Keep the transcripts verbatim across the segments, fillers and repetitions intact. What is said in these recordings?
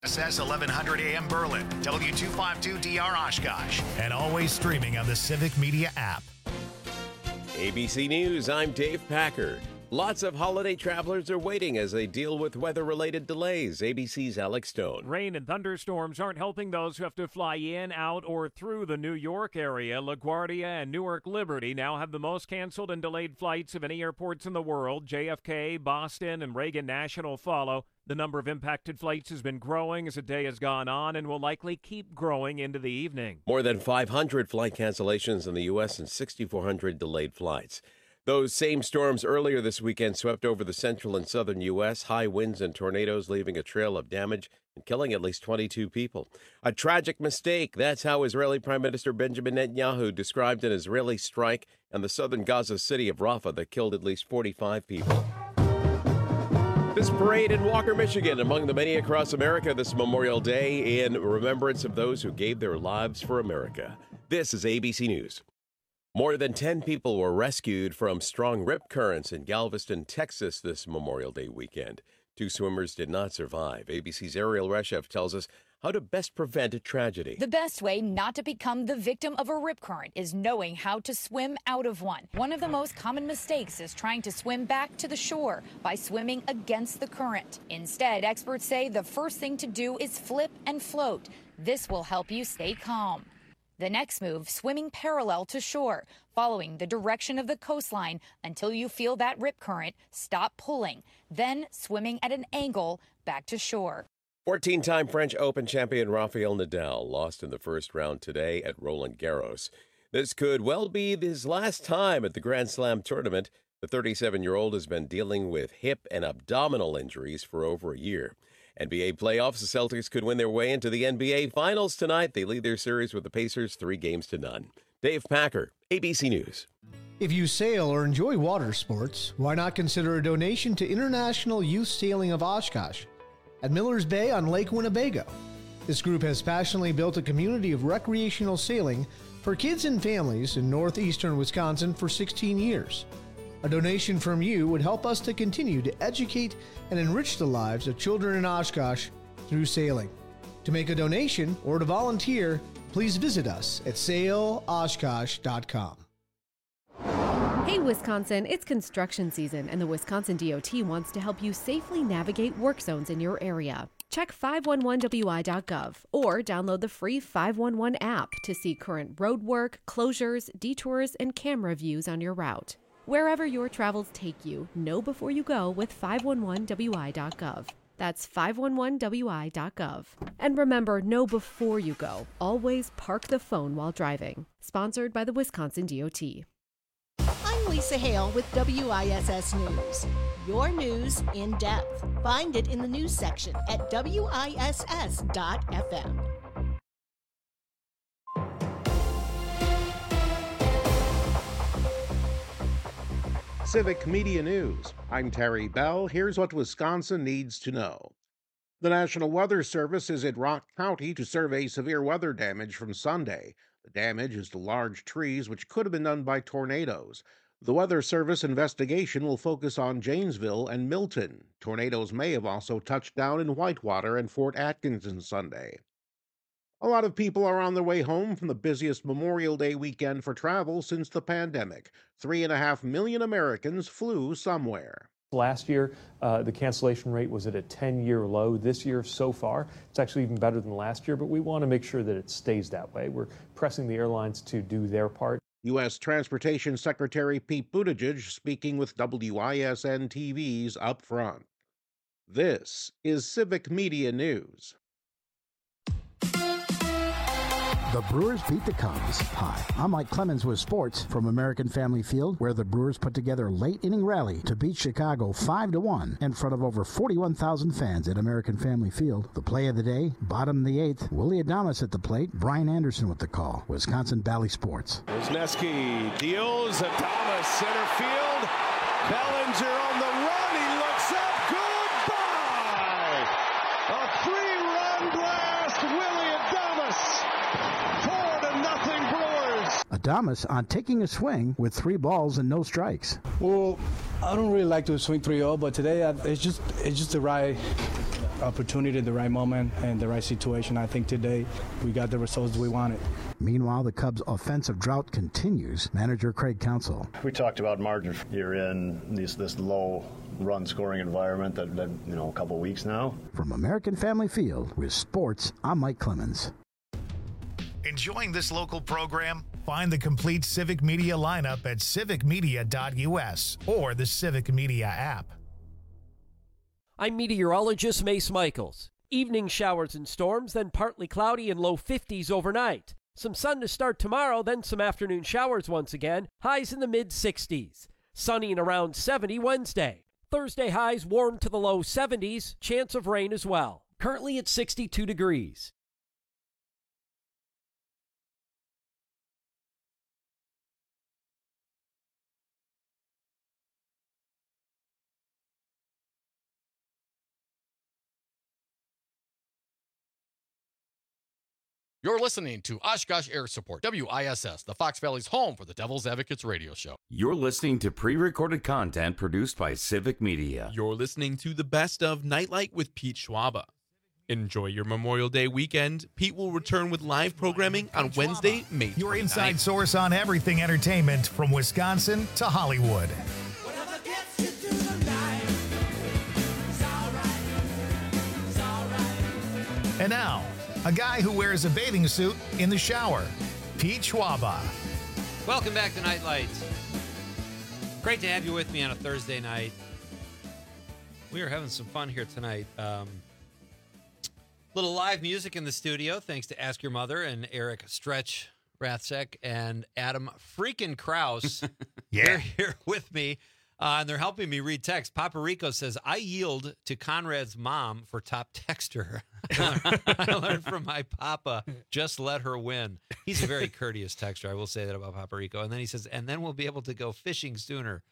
S S eleven hundred A M Berlin, W two fifty-two D R Oshkosh, and always streaming on the Civic Media app. A B C News, I'm Dave Packard. Lots of holiday travelers are waiting as they deal with weather-related delays. A B C's Alex Stone. Rain and thunderstorms aren't helping those who have to fly in, out, or through the New York area. LaGuardia and Newark Liberty now have the most canceled and delayed flights of any airports in the world. J F K, Boston, and Reagan National follow. The number of impacted flights has been growing as the day has gone on and will likely keep growing into the evening. More than five hundred flight cancellations in the U S and six thousand four hundred delayed flights. Those same storms earlier this weekend swept over the central and southern U S, high winds and tornadoes leaving a trail of damage and killing at least twenty-two people. A tragic mistake. That's how Israeli Prime Minister Benjamin Netanyahu described an Israeli strike in the southern Gaza city of Rafah that killed at least forty-five people. This parade in Walker, Michigan, among the many across America this Memorial Day in remembrance of those who gave their lives for America. This is A B C News. More than ten people were rescued from strong rip currents in Galveston, Texas this Memorial Day weekend. Two swimmers did not survive. A B C's Ariel Reshef tells us how to best prevent a tragedy. The best way not to become the victim of a rip current is knowing how to swim out of one. One of the most common mistakes is trying to swim back to the shore by swimming against the current. Instead, experts say the first thing to do is flip and float. This will help you stay calm. The next move, swimming parallel to shore, following the direction of the coastline until you feel that rip current stop pulling, then swimming at an angle back to shore. fourteen-time French Open champion Rafael Nadal lost in the first round today at Roland Garros. This could well be his last time at the Grand Slam tournament. The thirty-seven-year-old has been dealing with hip and abdominal injuries for over a year. N B A playoffs, the Celtics could win their way into the N B A Finals tonight. They lead their series with the Pacers three games to none. Dave Packer, A B C News. If you sail or enjoy water sports, why not consider a donation to International Youth Sailing of Oshkosh at Miller's Bay on Lake Winnebago. This group has passionately built a community of recreational sailing for kids and families in northeastern Wisconsin for sixteen years. A donation from you would help us to continue to educate and enrich the lives of children in Oshkosh through sailing. To make a donation or to volunteer, please visit us at sail oshkosh dot com. Hey Wisconsin, it's construction season and the Wisconsin D O T wants to help you safely navigate work zones in your area. Check five one one W I dot gov or download the free five one one app to see current road work, closures, detours, and camera views on your route. Wherever your travels take you, know before you go with five one one W I dot gov. That's five one one W I dot gov. And remember, know before you go. Always park the phone while driving. Sponsored by the Wisconsin D O T. I'm Lisa Hale with W I S S News. Your news in depth. Find it in the news section at W I S S dot F M. Civic Media News. I'm Terry Bell. Here's what Wisconsin needs to know. The National Weather Service is at Rock County to survey severe weather damage from Sunday. The damage is to large trees, which could have been done by tornadoes. The Weather Service investigation will focus on Janesville and Milton. Tornadoes may have also touched down in Whitewater and Fort Atkinson Sunday. A lot of people are on their way home from the busiest Memorial Day weekend for travel since the pandemic. Three and a half million Americans flew somewhere. Last year, uh, the cancellation rate was at a ten-year low. This year, so far, it's actually even better than last year, but we want to make sure that it stays that way. We're pressing the airlines to do their part. U S Transportation Secretary Pete Buttigieg speaking with W I S N T V's Up Front. This is Civic Media News. The Brewers beat the Cubs. Hi, I'm Mike Clemens with sports from American Family Field, where the Brewers put together a late-inning rally to beat Chicago five to one in front of over forty-one thousand fans at American Family Field. The play of the day, bottom of the eighth, Willie Adames at the plate, Brian Anderson with the call. Wisconsin Valley Sports. Wisniewski deals, Adames center field, Bellinger on the run, he looks up, goodbye! A three-run blast, Willie Adames! Adames on taking a swing with three balls and no strikes. Well, I don't really like to swing three oh, but today I, it's just it's just the right opportunity, the right moment, and the right situation. I think today we got the results we wanted. Meanwhile, the Cubs' offensive drought continues. Manager Craig Counsell. We talked about margin. You're in this, this low run scoring environment that, that you know, a couple weeks now. From American Family Field with sports, I'm Mike Clemens. Enjoying this local program? Find the complete Civic Media lineup at civic media dot u s or the Civic Media app. I'm meteorologist Mace Michaels. Evening showers and storms, then partly cloudy and low fifties overnight. Some sun to start tomorrow, then some afternoon showers once again. Highs in the mid sixties. Sunny and around seventy Wednesday. Thursday highs warm to the low seventies. Chance of rain as well. Currently at sixty-two degrees. You're listening to Oshkosh Air Support, W I S S, the Fox Valley's home for the Devil's Advocates radio show. You're listening to pre-recorded content produced by Civic Media. You're listening to the best of Nightlight with Pete Schwaba. Enjoy your Memorial Day weekend. Pete will return with live programming on Wednesday, May twenty-ninth. Your inside source on everything entertainment from Wisconsin to Hollywood. And now, a guy who wears a bathing suit in the shower, Pete Schwaba. Welcome back to Nightlight. Great to have you with me on a Thursday night. We are having some fun here tonight. Um, little live music in the studio, thanks to Ask Your Mother and Eric Stretch Rathsek and Adam freaking Kraus. Yeah. They're here with me. Uh, and they're helping me read text. Papa Rico says, I yield to Conrad's mom for top texter. I learned from my papa, just let her win. He's a very courteous texter. I will say that about Papa Rico. And then he says, and then we'll be able to go fishing sooner.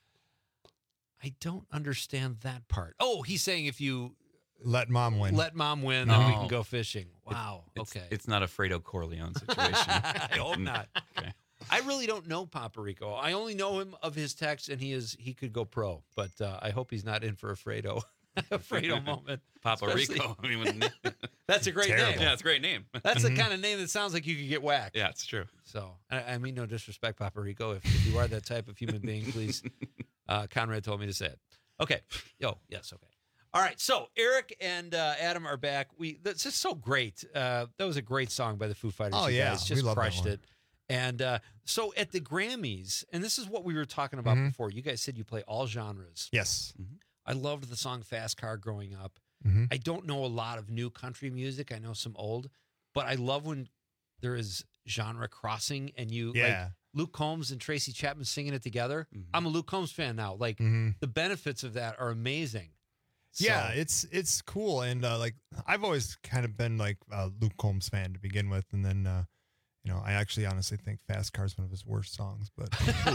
I don't understand that part. Oh, he's saying if you let mom win, let mom win, no. then we can go fishing. Wow. It's, okay. It's not a Fredo Corleone situation. I hope not. Okay. I really don't know Papa Rico. I only know him of his text, and he is he could go pro. But uh, I hope he's not in for a Fredo, a Fredo moment. Papa Especially, Rico. I mean, with, that's a great terrible. name. Yeah, it's a great name. That's mm-hmm. the kind of name that sounds like you could get whacked. Yeah, it's true. So I, I mean, no disrespect, Papa Rico. If, if you are that type of human being, please. Uh, Conrad told me to say it. Okay. Yo. Yes. Okay. All right. So Eric and uh, Adam are back. We that's just so great. Uh, that was a great song by the Foo Fighters. Oh you yeah, guys just we love crushed that one. it. And uh, so at the Grammys, and this is what we were talking about Mhm. before, you guys said you play all genres. Yes. Mm-hmm. I loved the song Fast Car growing up. Mhm. I don't know a lot of new country music. I know some old, but I love when there is genre crossing and you, Yeah. like Luke Combs and Tracy Chapman singing it together. I'm a Luke Combs fan now. Like Mhm. the benefits of that are amazing. So- Yeah, it's it's cool, and uh, like I've always kind of been like a Luke Combs fan to begin with, and then uh, you know I actually honestly think Fast Car is one of his worst songs, but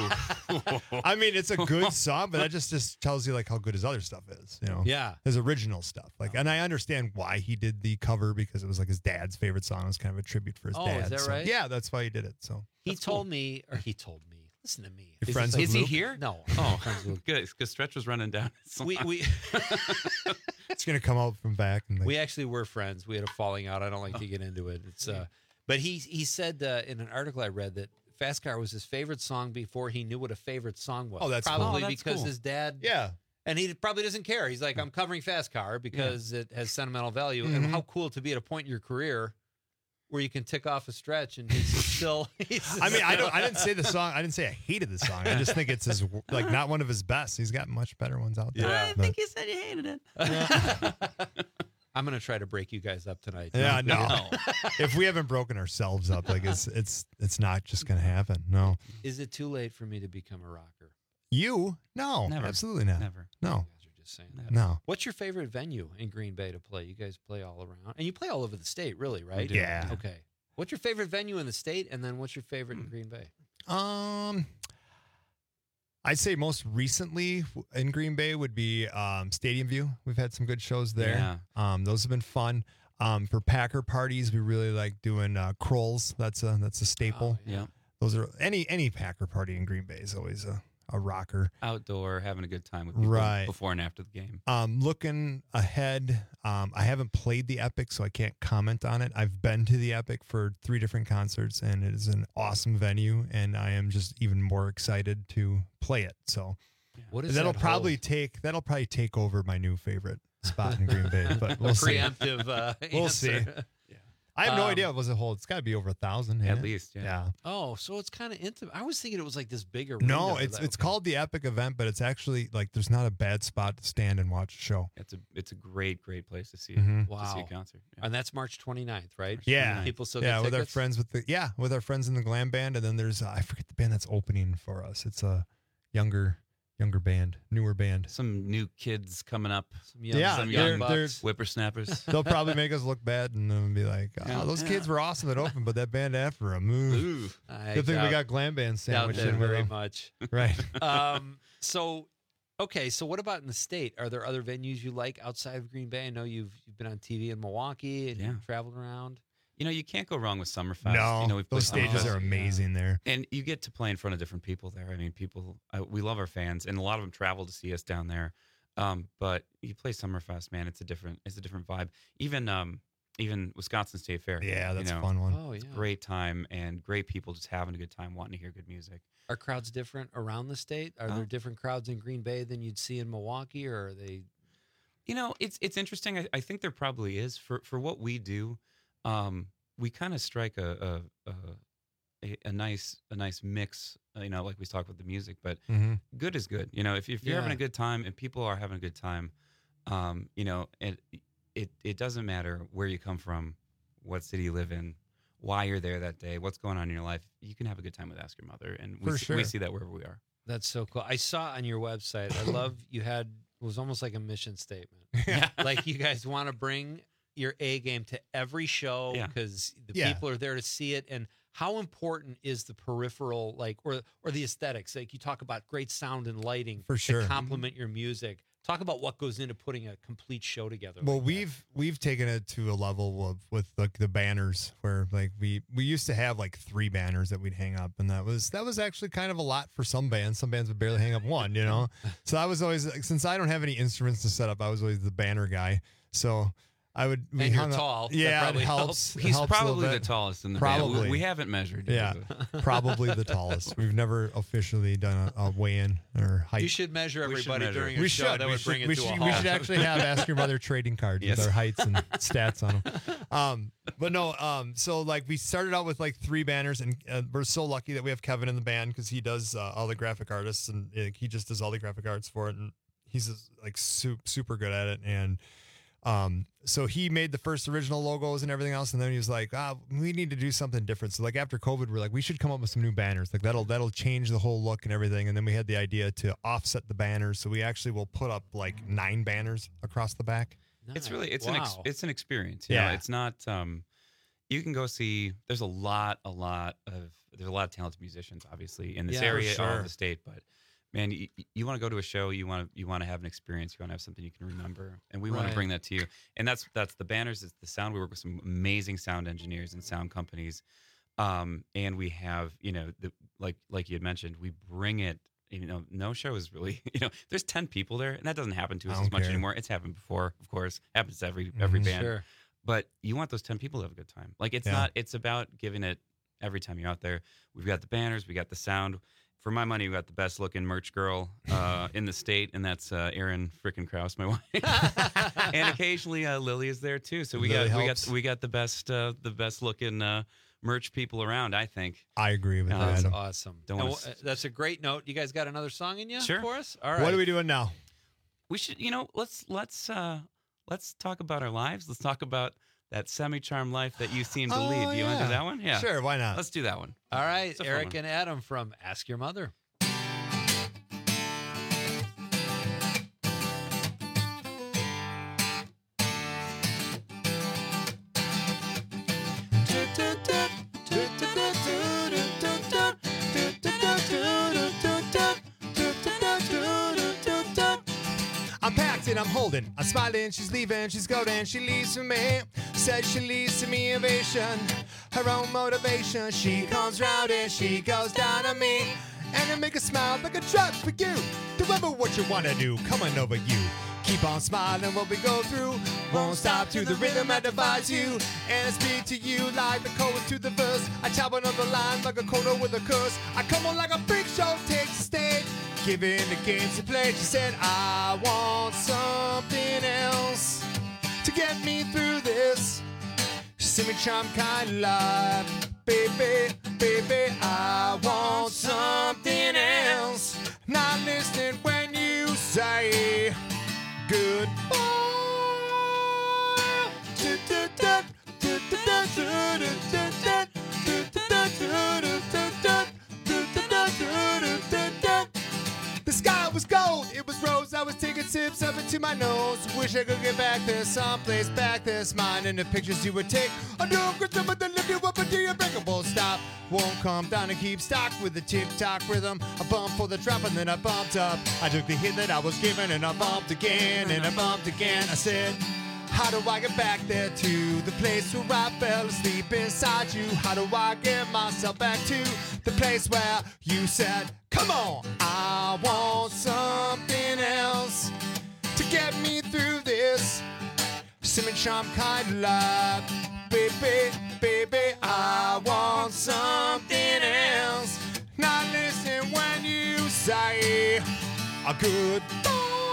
I mean it's a good song, but that just just tells you like how good his other stuff is, you know? Yeah. his original stuff. Like, and I understand why he did the cover because it was like his dad's favorite song. It was kind of a tribute for his Oh, dad. is that so- right? Yeah, that's why he did it. So He that's told cool. me, or he told me, listen to me. You're Is friends this- with Is he Luke? here? No. Oh, Friends with Luke. good. Because Stretch was running down. his We, line. we, It's gonna come out from back. And like, we actually were friends. We had a falling out. I don't like to get into it. It's uh, but he he said uh, in an article I read that Fast Car was his favorite song before he knew what a favorite song was. Oh, that's cool. probably Oh, that's because cool. his dad. yeah. And he probably doesn't care. He's like, I'm covering Fast Car because it has sentimental value. Mhm. And how cool to be at a point in your career where you can tick off a stretch and he's still. He's I mean, I don't. I didn't say the song. I didn't say I hated the song. I just think it's his like not one of his best. He's got much better ones out there. Yeah. I But- you said you hated it. I'm gonna try to break you guys up tonight. yeah, no. If we haven't broken ourselves up, like it's it's it's not just gonna happen. No. Is it too late for me to become a rocker? You? No. Never. Absolutely not. Never. No. You guys are just saying that. No. What's your favorite venue in Green Bay to play? You guys play all around, and you play all over the state, really, right? do. Yeah. Okay. What's your favorite venue in the state, and then what's your favorite in Green Bay? Um, I'd say most recently in Green Bay would be um, Stadium View. We've had some good shows there. Yeah. Um, those have been fun. Um, for Packer parties, we really like doing uh, Kroll's. That's a that's a staple. Oh, Yeah. Those are any any Packer party in Green Bay is always a a rocker. Outdoor, having a good time with people Right. before and after the game. Um, looking ahead, um, I haven't played the Epic, so I can't comment on it. I've been to the Epic for three different concerts, and it is an awesome venue, and I am just even more excited to play it. So What does that'll that probably hold? take that'll probably take over my new favorite spot in Green Bay, but we'll a see. preemptive uh, We'll see. answer. I have no Um, idea what was it hold. It's got to be over a thousand, ain't At it? least, yeah. Yeah. Oh, so it's kind of intimate. I was thinking it was like this big arena. No, for it's that. it's called the Epic event, but it's actually like there's not a bad spot to stand and watch a show. It's a it's a great great place to see Mhm. to see a Wow. concert. And that's March twenty-ninth, right? Yeah, People still yeah get with our tickets? friends with the yeah with our friends in the glam band, and then there's uh, I forget the band that's opening for us. It's a younger younger band, newer band. Some new kids coming up. Some young, Yeah, some they're- young they're- bucks. Whippersnappers. They'll probably make us look bad and then be like, oh, Yeah. those Yeah. kids were awesome at open, but that band after a move. Ooh. I Good thing we doubt- got glam band doubt sandwiched that in with very them. much. Right. um, so, okay, so what about in the state? Are there other venues you like outside of Green Bay? I know you've you've been on T V in Milwaukee and Yeah. you've traveled around. You know, you can't go wrong with Summerfest. No, you know, we've those played stages Summerfest. are amazing there. And you get to play in front of different people there. I mean, people, uh, we love our fans, and a lot of them travel to see us down there. Um, but you play Summerfest, man, it's a different, it's a different vibe. Even, um, even Wisconsin State Fair. Yeah, you that's know, a fun one. Oh, It's yeah. a great time and great people just having a good time, wanting to hear good music. Are crowds different around the state? Are Uh, there different crowds in Green Bay than you'd see in Milwaukee, or are they? You know, it's it's interesting. I, I think there probably is for for what we do. Um, we kind of strike a a, a a a nice a nice mix. uh, You know, like we talked with the music, but Mhm. good is good. You know, if if you're having Yeah. a good time and people are having a good time, um, you know, it it it doesn't matter where you come from, what city you live in, why you're there that day, what's going on in your life. You can have a good time with Ask Your Mother, and we For see, we sure. see that wherever we are. That's so cool. I saw on your website. I love you had it was almost like a mission statement. Yeah. Like you guys want to bring your A game to every show Yeah. because the Yeah. people are there to see it. And how important is the peripheral, like, or or the aesthetics? Like you talk about great sound and lighting For sure. to complement your music. Talk about what goes into putting a complete show together. Well, like that. we've we've taken it to a level of with like the banners where like we we used to have like three banners that we'd hang up, and that was that was actually kind of a lot for some bands. Some bands would barely hang up one, you know. So I was always like, since I don't have any instruments to set up, I was always the banner guy. So I would we And you're hung up- tall. That Yeah, it probably helps. He's It helps a little probably the bit. tallest in the band. Probably. We, we haven't measured. Yeah, probably the tallest. We've never officially done a, a weigh-in or height. You should measure We should everybody measure. during your we show. should. That we would should, bring it we to should, a we halt. should actually have Ask Your Mother trading cards Yes. with our heights and stats on them. Um, but no, um, so like we started out with like three banners, and uh, we're so lucky that we have Kevin in the band because he does uh, all the graphic artists, and uh, he just does all the graphic arts for it, and he's just, like su- super good at it. And um, so he made the first original logos and everything else, and then he was like, ah, we need to do something different. So like after COVID, we're like, we should come up with some new banners. Like that'll that'll change the whole look and everything. And then we had the idea to offset the banners, so we actually will put up like nine banners across the back. It's Nice. really it's an ex, Wow. it's an experience. You Yeah. know, it's not. Um, you can go see. There's a lot, a lot of there's a lot of talented musicians, obviously, in this Yeah, for area, all sure. over the state. But man, you, you want to go to a show. You want to you want to have an experience. You want to have something you can remember, and we want Right. to bring that to you. And that's that's the banners. It's the sound. We work with some amazing sound engineers and sound companies, um, and we have you know the like like you had mentioned, we bring it. You know, no show is really, you know, there's ten people there, and that doesn't happen to I us don't as much care. anymore. It's happened before, of course. Happens to every every Mhm. band. Sure. But you want those ten people to have a good time. Like it's Yeah. not. It's about giving it every time you're out there. We've got the banners, we got the sound. For my money, we got the best looking merch girl uh, in the state, and that's uh, Erin frickin' Kraus, my wife. And occasionally uh, Lily is there too. So we Lily got we helps. got we got the best uh, the best looking uh, merch people around. I think. I agree with Uh, that. That's Adam. awesome. Don't And wanna wh- s- that's a great note. You guys got another song in you Sure. for us? All right. What are we doing now? We should, you know, let's let's uh, let's talk about our lives. Let's talk about that semi-charmed life that you seem to Oh, lead. Do you want to yeah. do that one? Yeah. Sure, why not? Let's do that one. All right, It's a fun Eric one. and Adam from Ask Your Mother. I'm packed and I'm holding. I'm smiling, she's leaving, she's golden, she leaves for me. Says she leaves to me ovation, her own motivation. She comes round and she goes down on me. and it'll make it smile like a drug for you. Remember what you want to do, coming over you. Keep on smiling what we go through. Won't stop to the rhythm that divides you. And I speak to you like the chorus to the verse. I chop another line like a coda with a curse. I come on like a freak show, take the stage. Giving the games to play. She said, I want something else to get me through this semi-charm kind of life. Baby, baby, I want something else. Not listening when you say goodbye. The sky was gold, it was rose. I was taking sips of it to my nose. Wish I could get back there, someplace back there. Smiling in the pictures you would take. I knew I could but then lift you up until your breakable stop. Won't come down and keep stock with the tick-tock rhythm. I bumped for the drop and then I bumped up. I took the hit that I was given and I bumped again and I bumped again. I said, how do I get back there to the place where I fell asleep inside you? How do I get myself back to the place where you said, come on, I want something else to get me through this semi-charm kind of life. Baby, baby, I want something else. Not listen when you say a goodbye.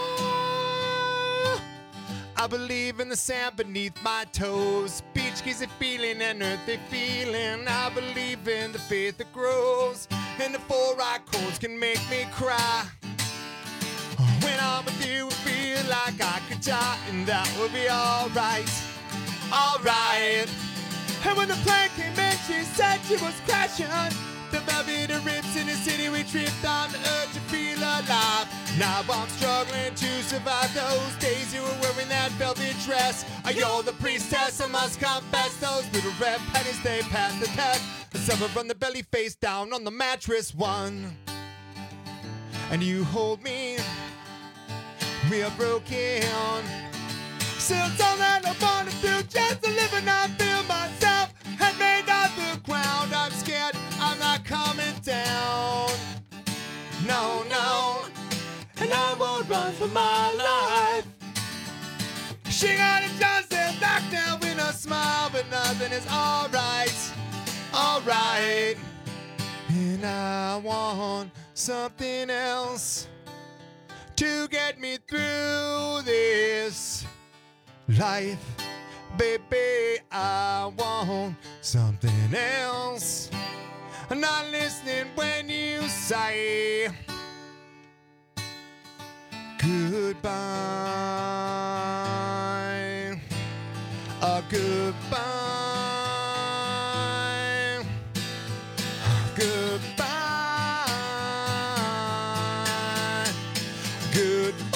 I believe in the sand beneath my toes. Beach keys a feeling and earthly feeling. I believe in the faith that grows. And the four right chords can make me cry. When I'm with you, I feel like I could die, and that would be alright, alright. And when the plane came in, she said she was crashing. The velvet rips in the city, we tripped on the urge to feel alive. Now I'm struggling to survive those days you were wearing that velvet dress. You're the priestess, I must confess. Those little red pennies, they pass the test. The summer from the belly face down on the mattress one. And you hold me real broken. Still all that I wanna do, just to live and not feel myself. And made out the ground, I'm scared I'm not coming down. No, no, and I won't run for my life. She got it just and back down with a smile, but nothing is alright, alright. And I want something else to get me through this life. Baby, I want something else. I'm not listening when you say goodbye. A goodbye. Goodbye. Goodbye.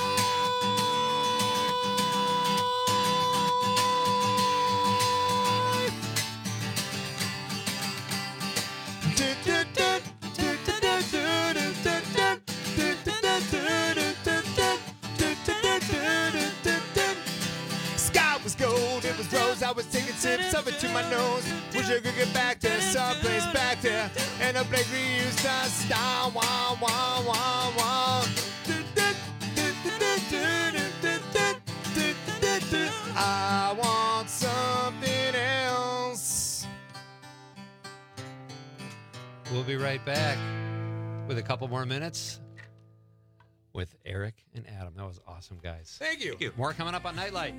Sky was gold, it was rose. I was taking sips of it to my nose. Wish I could get back there, someplace back there, and a place we used to start. Wah, wah, wah, wah. I want something else. We'll be right back with a couple more minutes with Eric and Adam. That was awesome, guys. Thank you. Thank you. More coming up on Nightlight.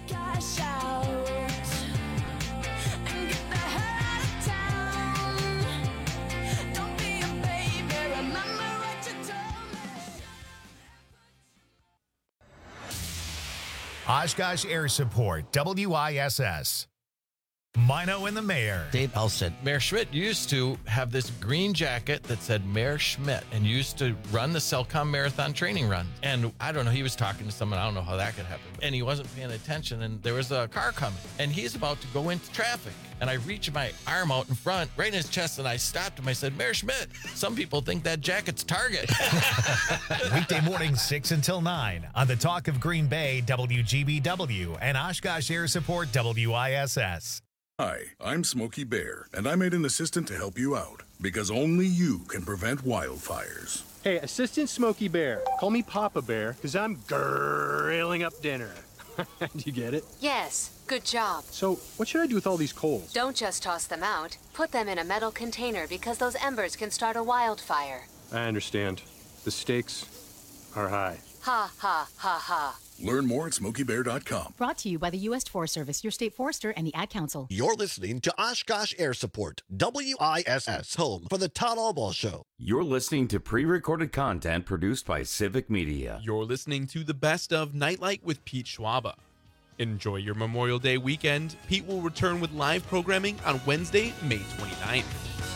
Oshkosh Air Support, W I S S. Mino and the Mayor. Dave Elson. Mayor Schmidt used to have this green jacket that said Mayor Schmidt and used to run the Cellcom Marathon training run. And I don't know, he was talking to someone. I don't know how that could happen. And he wasn't paying attention, and there was a car coming. And he's about to go into traffic. And I reached my arm out in front, right in his chest, and I stopped him. I said, Mayor Schmidt, some people think that jacket's Target. Weekday morning, six until nine on the Talk of Green Bay, W G B W, and Oshkosh Air Support, W I S S. Hi, I'm Smokey Bear, and I made an assistant to help you out. because only you can prevent wildfires. Hey, Assistant Smokey Bear, call me Papa Bear, because I'm grilling up dinner. Do you get it? Yes, good job. So, what should I do with all these coals? Don't just toss them out. Put them in a metal container because those embers can start a wildfire. I understand. The stakes are high. Ha, ha, ha, ha. Learn more at smokey bear dot com. Brought to you by the U S Forest Service, your state forester, and the Ad Council. You're listening to Oshkosh Air Support, W I S S, home for the Todd Albaugh Show. You're listening to pre-recorded content produced by Civic Media. You're listening to the best of Nightlight with Pete Schwaba. Enjoy your Memorial Day weekend. Pete will return with live programming on Wednesday, May twenty-ninth.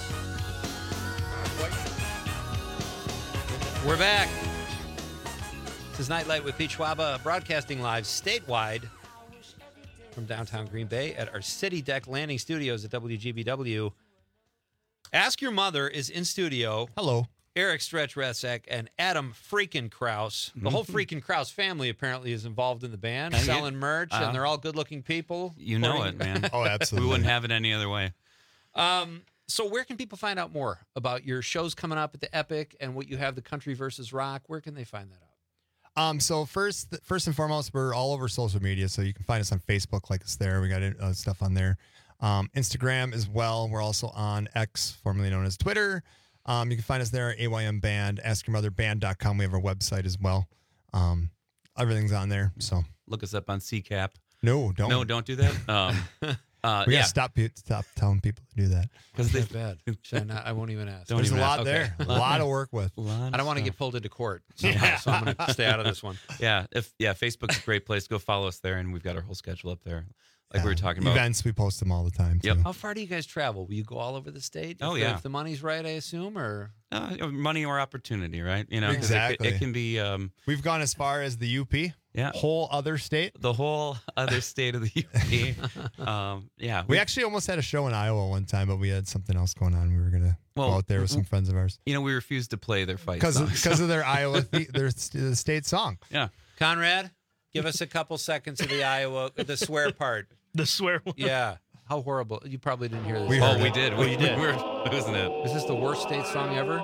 We're back. This is Nightlight with Pete Schwaba, broadcasting live statewide from downtown Green Bay at our City Deck Landing Studios at W G B W. Ask Your Mother is in studio. Hello. Eric Stretch Retzek and Adam freaking Kraus. The whole Mhm. freaking Kraus family apparently is involved in the band, Yeah. selling merch, Uh, and they're all good-looking people. You know according- it, man. Oh, absolutely. We wouldn't have it any other way. Um, so where can people find out more about your shows coming up at the Epic and what you have, the Country versus Rock? Where can they find that out? Um, so first, first and foremost, we're all over social media, so you can find us on Facebook, like us there. We got uh, stuff on there. Um, Instagram as well. We're also on X, formerly known as Twitter. Um, you can find us there at A Y M Band, ask your mother band dot com. We have our website as well. Um, everything's on there. So Look us up on C CAP. no, don't. No, don't do that. Um, uh, we yeah. gotta stop pe- stop telling people to do that. Because That's bad. Should I not? I won't even ask. Don't There's a even lot ask. there, Okay. a lot to work with. I don't want to get pulled into court, so, Yeah. so I'm going to stay out of this one. Yeah, if yeah, Facebook's a great place. Go follow us there, and we've got our whole schedule up there. Like we were talking about. Events, we post them all the time. Yep. Too. How far do you guys travel? Will you go all over the state? Oh, if, yeah. If the money's right, I assume, or Uh, money or opportunity, right? You know, 'cause Exactly. It, it can be. Um, We've gone as far as the U P. Yeah. Whole other state. The whole other state of the U P. um, yeah. We actually almost had a show in Iowa one time, but we had something else going on. We were gonna Well, go out there with some friends of ours You know, we refused to play their fight because songs. because of their Iowa the, their st- the state song. Yeah. Conrad, give us a couple seconds of the Iowa, the swear part. The swear one. Yeah. How horrible. You probably didn't hear this. We Oh, heard we it. did. Oh, you did? We were losing it. Is this the worst state song ever?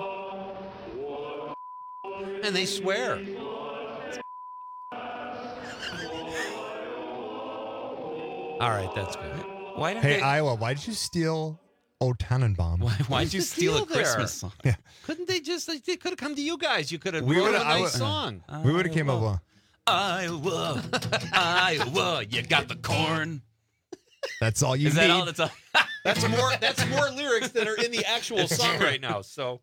And they swear. All right, that's good. Why did Hey they, Iowa, why did you steal O Tannenbaum? why, why'd What's you the steal a deal there? Christmas song? Couldn't they just, they could have come to you guys. You could have We wrote would've- a I nice would- song. We would have came up with. Iowa, Iowa, you got the corn. That's all you Is need. that all that's all? That's more, that's more lyrics than are in the actual song right now. So,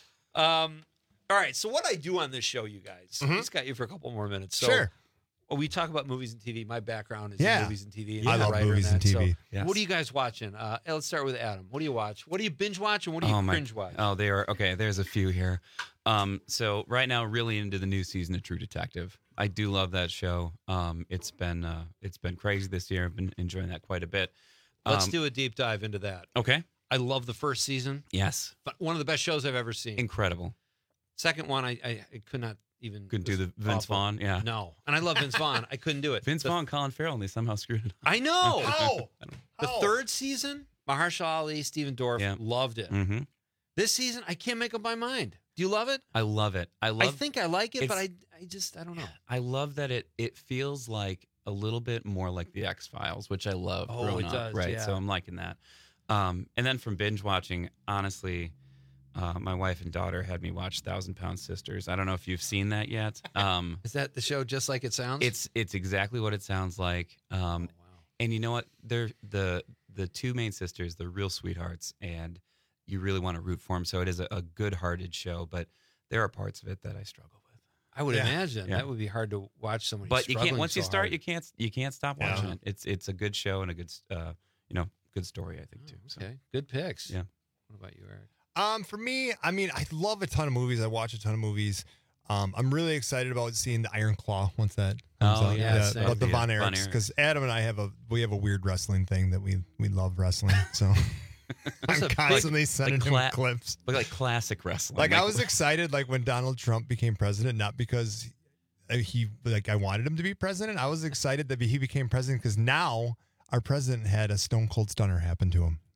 um, all right. So what I do on this show, you guys, I just got you for a couple more minutes. So, Sure. well, we talk about movies and T V. My background is Yeah. in movies and T V. And I I'm a love writer in movies and that. T V. So Yes. What are you guys watching? Uh, let's start with Adam. What do you watch? What do you binge watch and what do you Oh, my- cringe watch? Oh, they are okay. There's a few here. Um, so right now, really into the new season of True Detective. I do love that show. Um, it's been uh, it's been crazy this year. I've been enjoying that quite a bit. Let's Um, do a deep dive into that. Okay. I love the first season. Yes. But one of the best shows I've ever seen. Incredible. Second one, I, I, I could not even. Couldn't do it was the Vince awful. Vaughn. Yeah. No, and I love Vince Vaughn. I couldn't do it. Vince The- Vaughn, Colin Farrell, and they somehow screwed it up. I know. How? The How? third season, Mahershala Ali, Stephen Dorff, Yeah. loved it. Mm-hmm. This season, I can't make up my mind. Do you love it? I love it. I love. I think I like it, but I, it's- I just, I don't know. I love that it it feels like a little bit more like the X Files, which I love. Oh, growing it up, does, right? yeah. So I'm liking that. Um, and then from binge watching, honestly, uh, my wife and daughter had me watch Thousand Pound Sisters. I don't know if you've seen that yet. Um, Is that the show just like it sounds? it's it's exactly what it sounds like. Um, And you know what? They're the the two main sisters. They're real sweethearts, and you really want to root for them. So it is a, a good-hearted show, but there are parts of it that I struggle with. I would Yeah. imagine Yeah. that would be hard to watch someone. But you can't struggling once you so start, hard. you can't you can't stop Yeah. watching it. It's it's a good show and a good uh, you know good story, I think too. So. Okay, good picks. Yeah. What about you, Eric? Um, for me, I mean, I love a ton of movies. I watch a ton of movies. Um, I'm really excited about seeing the Iron Claw once that comes Oh, out. yeah, same. about the Yeah, Von Von Erichs, Erich. because Adam and I have a we have a weird wrestling thing that we we love wrestling. So I'm constantly sending like cla- him clips. But like classic wrestling. Like, I was excited, like when Donald Trump became president, not because he like I wanted him to be president. I was excited that he became president because now our president had a Stone Cold Stunner happen to him.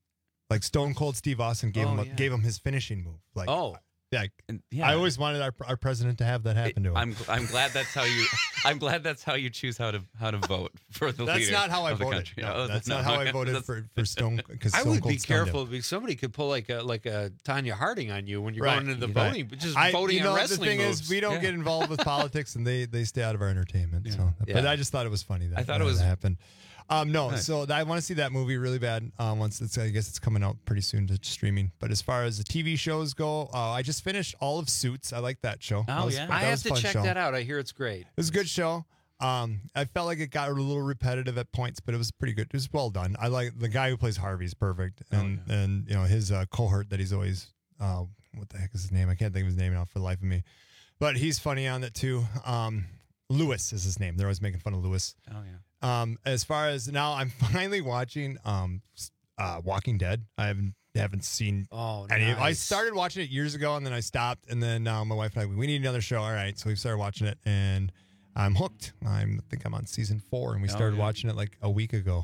Like Stone Cold Steve Austin gave Oh, him a, yeah. gave him his finishing move. Like Oh. like yeah. I always wanted our our president to have that happen to him. I'm I'm glad that's how you I'm glad that's how you choose how to how to vote for the That's leader not how I of the voted. country. No, Oh, that's no, not how I okay. voted That's- for, for Stone because I Stone would Cold be stunned him. careful because somebody could pull like a like a Tanya Harding on you when you're Right. going into the Right. voting, just I- voting you know, on wrestling The thing moves. is, we don't Yeah. get involved with politics, and they they stay out of our entertainment. So, but Yeah. I just thought it was funny that I thought that it was- happened. Um, no, Nice. so I want to see that movie really bad. Um, once it's, I guess it's coming out pretty soon to streaming. But as far as the T V shows go, uh, I just finished all of Suits. I like that show. That Oh was- yeah, that I have was a to fun check show. that out. I hear it's great. It was a good show. Um, I felt like it got a little repetitive at points, but it was pretty good. It was well done. I like the guy who plays Harvey's perfect, and and you know his uh, cohort that he's always uh, what the heck is his name? I can't think of his name now for the life of me, but he's funny on it too. Um, Lewis is his name. They're always making fun of Lewis. Oh yeah. Um, as far as now, I'm finally watching um, s- uh, Walking Dead. I haven't haven't seen Oh, any. I nice. started watching it years ago, and then I stopped. And then uh, my wife and I, we need another show. All right, so we started watching it, and I'm hooked. I'm, I think I'm on season four, and we Oh, started yeah. watching it like a week ago.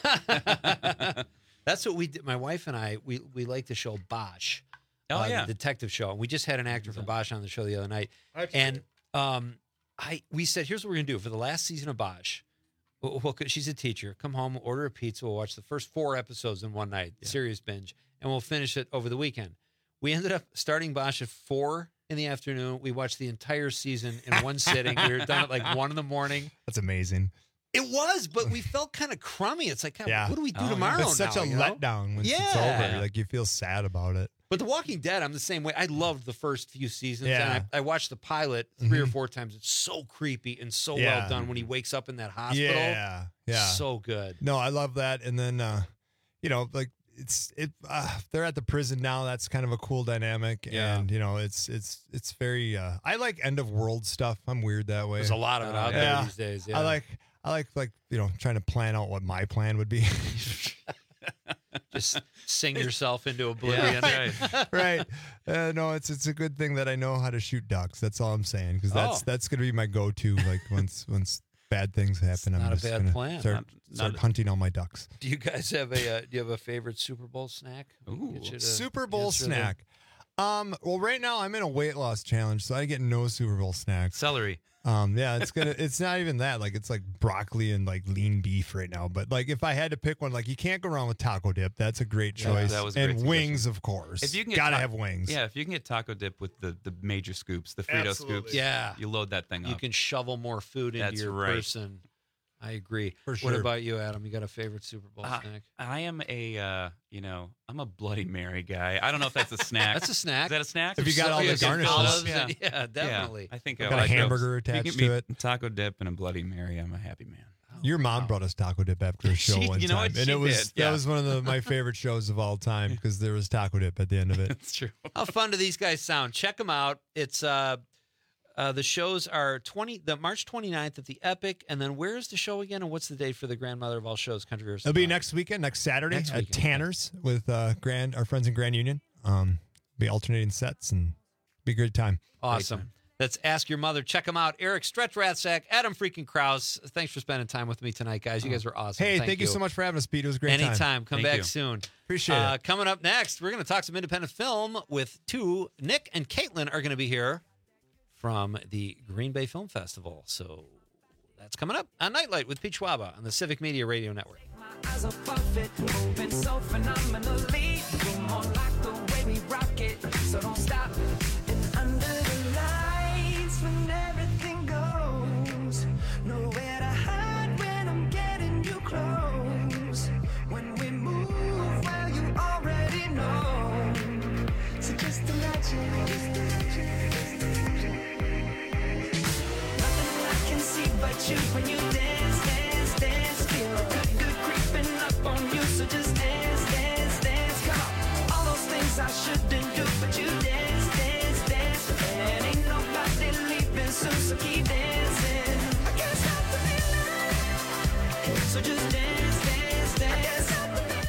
That's what we did. My wife and I, we we like the show Bosch. Oh, uh, yeah. the detective show. And we just had an actor from Bosch on the show the other night, I've and um, I we said, here's what we're gonna do for the last season of Bosch. Well, well, she's a teacher. Come home, order a pizza. We'll watch the first four episodes in one night, serious binge, and we'll finish it over the weekend. We ended up starting Bosch at four in the afternoon. We watched the entire season in one sitting. We were done at like one in the morning. That's amazing. It was, but we felt kind of crummy. It's like, God, Yeah. what do we do Oh, yeah. tomorrow? It's such now, a you know? letdown once yeah. it's over. Like you feel sad about it. But The Walking Dead, I'm the same way. I loved the first few seasons. Yeah. And I, I watched the pilot three or Mhm. four times. It's so creepy and so Yeah. well done when he wakes up in that hospital. Yeah, yeah, So good. No, I love that. And then, uh, you know, like it's it. Uh, they're at the prison now. That's kind of a cool dynamic. Yeah. And you know, it's it's it's very. Uh, I like end of world stuff. I'm weird that way. There's a lot of it out there Yeah. these days. Yeah. I like I like like you know trying to plan out what my plan would be. Just sing yourself into oblivion. right. right. Uh, no, it's it's a good thing that I know how to shoot ducks. That's all I'm saying because that's Oh. that's gonna be my go-to. Like once once bad things happen, I'm not a just bad gonna plan. start, Not- start not- hunting all my ducks. Do you guys have a uh, do you have a favorite Super Bowl snack? Ooh. Get you to Super Bowl answer that. snack. Um. Well, right now I'm in a weight loss challenge, so I get no Super Bowl snacks. Celery. Um. Yeah, it's gonna. It's not even that. Like it's like broccoli and like lean beef right now. But like if I had to pick one, like you can't go wrong with taco dip. That's a great Yeah, choice. that was a and great suggestion. wings, of course. If you can get gotta ta- have wings. Yeah, if you can get taco dip with the, the major scoops, the Frito Absolutely. scoops, Yeah. you load that thing up. You can shovel more food into That's your right. person. I agree. For What sure. about you, Adam? You got a favorite Super Bowl Uh, snack? I am a, uh, you know, I'm a Bloody Mary guy. I don't know if that's a snack. That's a snack. Is that a snack? If you got all the Yeah, some garnishes. olives, Yeah, Yeah. yeah, definitely. I think Got I a like hamburger those. If you attached give to me it. Taco dip and a Bloody Mary. I'm a happy man. Your mom brought us taco dip after a show She- one you know time, what? and She it was did, that yeah. was one of the, my favorite shows of all time because there was taco dip at the end of it. That's true. How fun do these guys sound? Check them out. It's uh, uh, the shows are twenty the March twenty-ninth at the Epic, and then where's the show again? And what's the date for the grandmother of all shows? Country versus It'll be Pop? next weekend, next Saturday Next at weekend, Tanner's with uh, Grand our friends in Grand Union. Um, be alternating sets and be a good time. Awesome. That's Ask Your Mother. Check them out. Eric Stretch Ratzak, Adam freaking Krause. Thanks for spending time with me tonight, guys. You guys were awesome. Hey, thank, you so much for having us, Pete. It was a great. Anytime. time. Come Thank back you. soon. Appreciate uh, it. Coming up next, we're going to talk some independent film with two. Nick and Caitlin are going to be here from the Green Bay Film Festival. So that's coming up on Nightlight with Pete Schwaba on the Civic Media Radio Network. Eyes above it, moving so phenomenally. You're more like the way we rock it, so don't stop. And under the lights, when everything goes, nowhere to hide when I'm getting you close. When we move, well, you already know. So just imagine, just imagine. Nothing I can see but you when you dance, dance, dance. Feel good, good creeping up on you. So just dance, dance, dance. Come on. All those things I shouldn't do, but you dance, dance, dance. And ain't nobody leaving soon, so keep dancing. I can't stop the feeling. So just dance, dance, dance. I can't stop the feeling.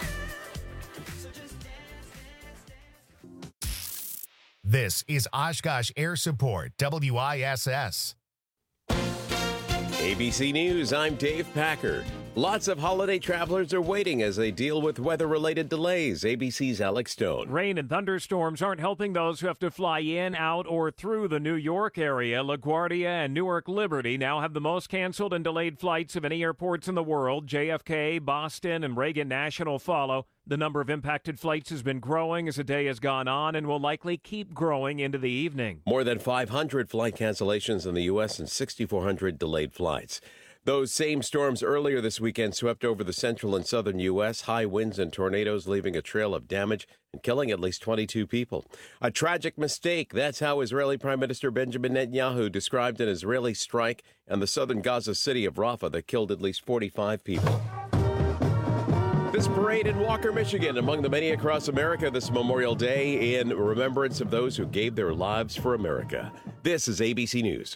So just dance, dance, dance. This is Oshkosh Air Support, W I S S. A B C News, I'm Dave Packer. Lots of holiday travelers are waiting as they deal with weather-related delays. A B C's Alex Stone. Rain and thunderstorms aren't helping those who have to fly in, out, or through the New York area. LaGuardia and Newark Liberty now have the most canceled and delayed flights of any airports in the world. J F K, Boston, and Reagan National follow. The number of impacted flights has been growing as the day has gone on and will likely keep growing into the evening. More than five hundred flight cancellations in the U S and six thousand four hundred delayed flights. Those same storms earlier this weekend swept over the central and southern U S, high winds and tornadoes leaving a trail of damage and killing at least twenty-two people. A tragic mistake. That's how Israeli Prime Minister Benjamin Netanyahu described an Israeli strike in the southern Gaza city of Rafah that killed at least forty-five people. This parade in Walker, Michigan, among the many across America this Memorial Day in remembrance of those who gave their lives for America. This is A B C News.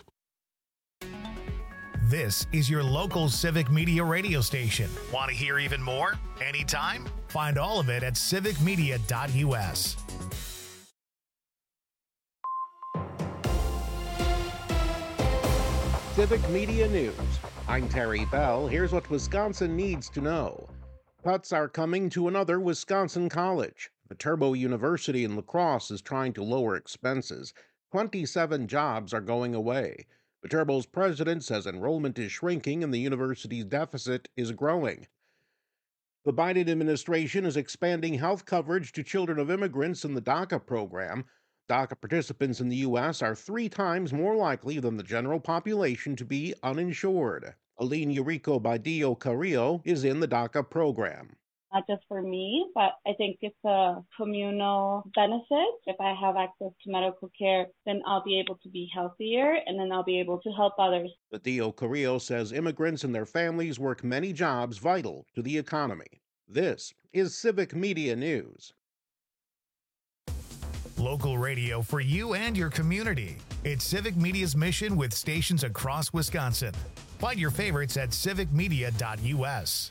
This is your local Civic Media radio station. Want to hear even more? Anytime? Find all of it at civic media dot U S. Civic Media News. I'm Terry Bell. Here's what Wisconsin needs to know. Cuts are coming to another Wisconsin college. Viterbo University in La Crosse is trying to lower expenses. twenty-seven jobs are going away. Viterbo's president says enrollment is shrinking and the university's deficit is growing. The Biden administration is expanding health coverage to children of immigrants in the DACA program. DACA participants in the U S are three times more likely than the general population to be uninsured. Aline Eurico Badillo Carrillo is in the DACA program. Not just for me, but I think it's a communal benefit. If I have access to medical care, then I'll be able to be healthier, and then I'll be able to help others. Badillo Carrillo says immigrants and their families work many jobs vital to the economy. This is Civic Media News. Local radio for you and your community. It's Civic Media's mission with stations across Wisconsin. Find your favorites at civic media dot U S.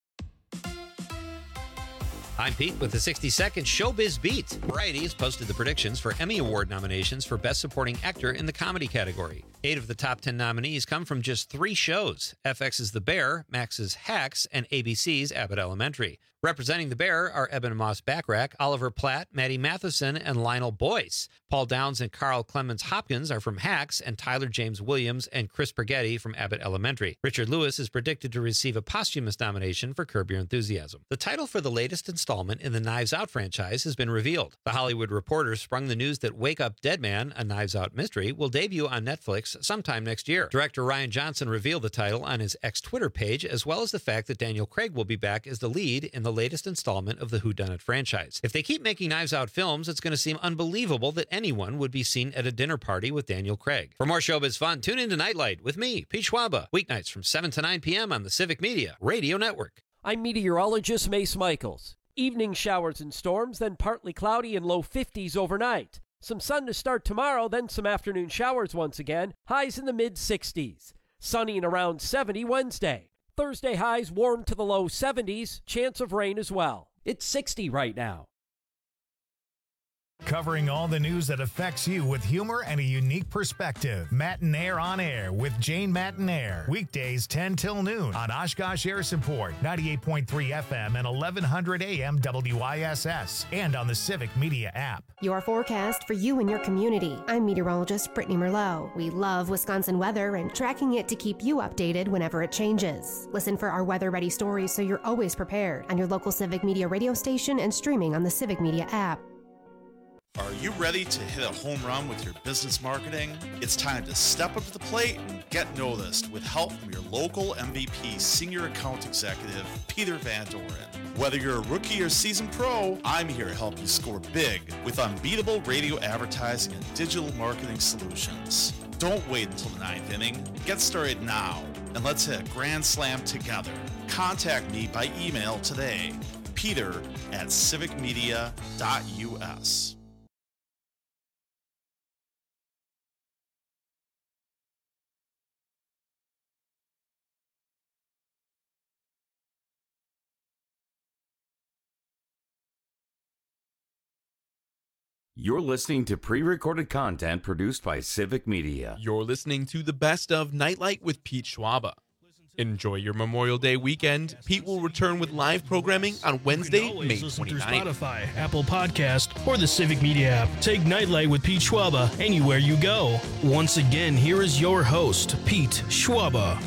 I'm Pete with the sixty second Showbiz Beat. Variety has posted the predictions for Emmy Award nominations for Best Supporting Actor in the comedy category. Eight of the top ten nominees come from just three shows: F X's The Bear, Max's Hacks, and A B C's Abbott Elementary. Representing The Bear are Eben Moss-Backrack, Oliver Platt, Maddie Matheson, and Lionel Boyce. Paul Downs and Carl Clemens Hopkins are from Hacks, and Tyler James Williams and Chris Spaghetti from Abbott Elementary. Richard Lewis is predicted to receive a posthumous nomination for Curb Your Enthusiasm. The title for the latest installment in the Knives Out franchise has been revealed. The Hollywood Reporter sprung the news that Wake Up Dead Man, a Knives Out mystery, will debut on Netflix sometime next year. Director Rian Johnson revealed the title on his ex-Twitter page, as well as the fact that Daniel Craig will be back as the lead in the latest installment of the Whodunit franchise. If they keep making Knives Out films, it's going to seem unbelievable that anyone would be seen at a dinner party with Daniel Craig. For more showbiz fun, tune in to Nightlight with me, Pete Schwaba, weeknights from seven to nine p.m. on the Civic Media Radio Network. I'm meteorologist Mace Michaels. Evening showers and storms, then partly cloudy and low fifties overnight. Some sun to start tomorrow, then some afternoon showers once again. Highs in the mid sixties. Sunny and around seventy Wednesday. Thursday highs warm to the low seventies. Chance of rain as well. It's sixty right now. Covering all the news that affects you with humor and a unique perspective. Matinaire on Air with Jane Matinaire. Weekdays ten till noon on Oshkosh Air Support, ninety-eight point three F M and eleven hundred A M W I S S, and on the Civic Media app. Your forecast for you and your community. I'm meteorologist Brittany Merlot. We love Wisconsin weather and tracking it to keep you updated whenever it changes. Listen for our weather-ready stories so you're always prepared on your local Civic Media radio station and streaming on the Civic Media app. Are you ready to hit a home run with your business marketing? It's time to step up to the plate and get noticed with help from your local M V P Senior Account Executive, Peter Van Doren. Whether you're a rookie or seasoned pro, I'm here to help you score big with unbeatable radio advertising and digital marketing solutions. Don't wait until the ninth inning. Get started now, and let's hit a grand slam together. Contact me by email today, peter at civic media dot U S. You're listening to pre-recorded content produced by Civic Media. You're listening to the best of Nightlight with Pete Schwaba. Enjoy your Memorial Day weekend. Pete will return with live programming on Wednesday, May Listen through twenty-ninth. Spotify, Apple Podcast, or the Civic Media app. Take Nightlight with Pete Schwaba anywhere you go. Once again, here is your host, Pete Schwaba.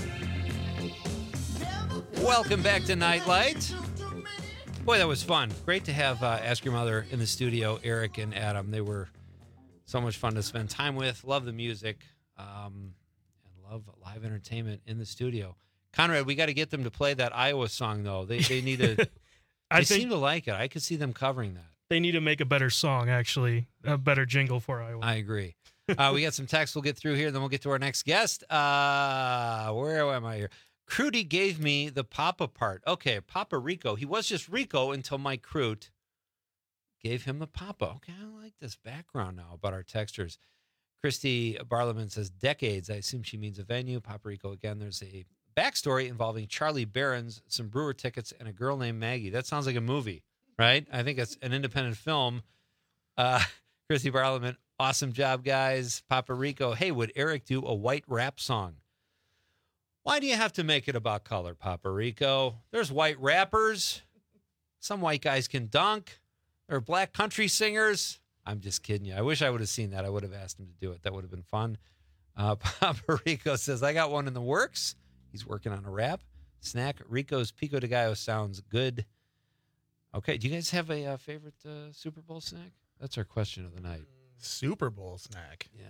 Welcome back to Nightlight. Boy, that was fun. Great to have uh, Ask Your Mother in the studio, Eric and Adam. They were so much fun to spend time with. Love the music, um, and love live entertainment in the studio. Conrad, we got to get them to play that Iowa song, though. They they need to. I they think seem to like it. I could see them covering that. they need to make a better song, actually, a better jingle for Iowa. I agree. Uh, we got some texts we'll get through here, then we'll get to our next guest. Uh, where am I here? Crudy gave me the Papa part. Okay, Papa Rico. He was just Rico until Mike Crute gave him the Papa. Okay, I like this background now about our texters. Christy Barleman says decades. I assume she means a venue. Papa Rico again. There's a backstory involving Charlie Barons, some brewer tickets, and a girl named Maggie. That sounds like a movie, right? I think it's an independent film. Uh, Christy Barleman, awesome job, guys. Papa Rico, hey, would Eric do a white rap song? Why do you have to make it about color, Papa Rico? There's white rappers. Some white guys can dunk. There are black country singers. I'm just kidding you. I wish I would have seen that. I would have asked him to do it. That would have been fun. Uh, Papa Rico says, I got one in the works. He's working on a rap. Snack, Rico's Pico de Gallo sounds good. Okay, do you guys have a uh, favorite uh, Super Bowl snack? That's our question of the night. Super Bowl snack. Yeah.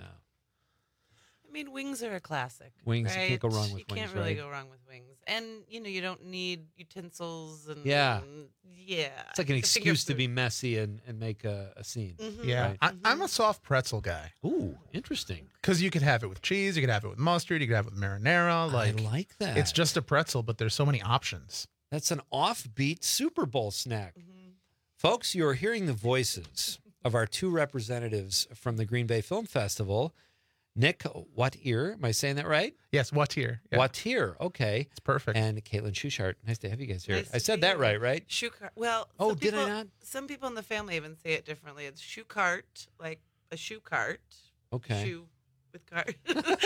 I mean, wings are a classic. Wings, right? you can't go wrong with you wings, can't really right? go wrong with wings. And, you know, you don't need utensils and... Yeah. Yeah. It's like an The finger excuse to food. be messy and, and make a, a scene. Mhm. Yeah, right? I, I'm a soft pretzel guy. Ooh, interesting. Because you could have it with cheese, you could have it with mustard, you could have it with marinara. Like, I like that. It's just a pretzel, but there's so many options. That's an offbeat Super Bowl snack. Folks, you're hearing the voices of our two representatives from the Green Bay Film Festival. Nick Wattier, am I saying that right? Yes, Wattier. Yeah. Wattier, okay. It's perfect. And Caitlin Schuchart. Nice to have you guys here. Nice I to said see that you. right, right? Shoe cart. Well, Oh, some did I people, not? Some people in the family even say it differently. It's shoe cart, like a shoe cart. Okay. Shoe with cart.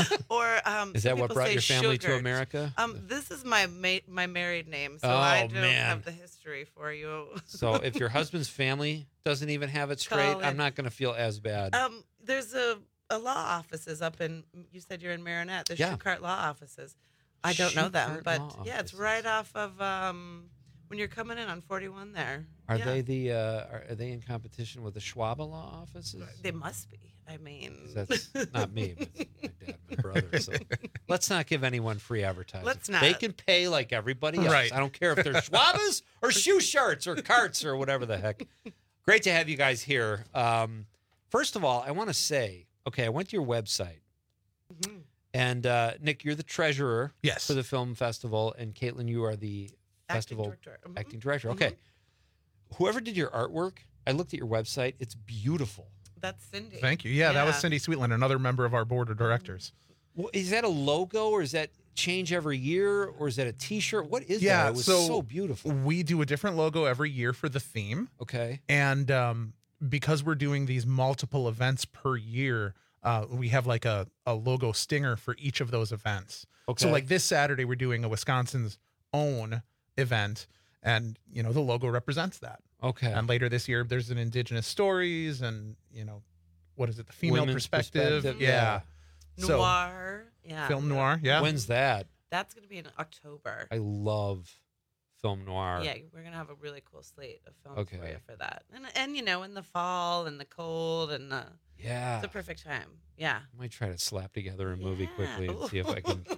Or um, Is some that what people brought say your family to sugart. America? Um, this is my ma- my married name, so Oh, I don't man. have the history for you. So if your husband's family doesn't even have it straight, Call I'm it- not going to feel as bad. Um, there's a, a law offices up in. You said you're in Marinette. There's Yeah. shoe cart law offices. I don't know them, Shoe-cart but law yeah, it's right off of um when you're coming in on forty-one there. Are Yeah. they the uh, are, are they in competition with the Schwab law offices? They must be. I mean, 'Cause that's not me, but my dad, my brother. So let's not give anyone free advertising. Let's not. They can pay like everybody else. Right. I don't care if they're Schwabas or shoe shirts or carts or whatever the heck. Great to have you guys here. Um, first of all, I want to say, okay, I went to your website. Mhm. And uh, Nick, you're the treasurer Yes. for the film festival, and Caitlin, you are the festival director. Mhm. acting director. Okay. Whoever did your artwork, I looked at your website. It's beautiful. That's Cindy. Thank you. Yeah, that was Yeah. Cindy Sweetland, another member of our board of directors. Well, is that a logo, or is that change every year, or is that a T-shirt? What is Yeah, that? It was so, so beautiful. We do a different logo every year for the theme. Okay. And um, because we're doing these multiple events per year, uh, we have like a, a logo stinger for each of those events. Okay. So like this Saturday, we're doing a Wisconsin's own event, and, you know, the logo represents that. Okay. And later this year, there's an Indigenous Stories and, you know, what is it? The female Women's perspective. perspective, Yeah. So- Noir. Yeah. Film noir. Yeah. When's that? That's going to be in October. I love film noir. Yeah, we're gonna have a really cool slate of films for Okay. you for that, and and you know, in the fall and the cold and the Yeah. it's the perfect time. Yeah. I might try to slap together a movie quickly and Yeah. see if I can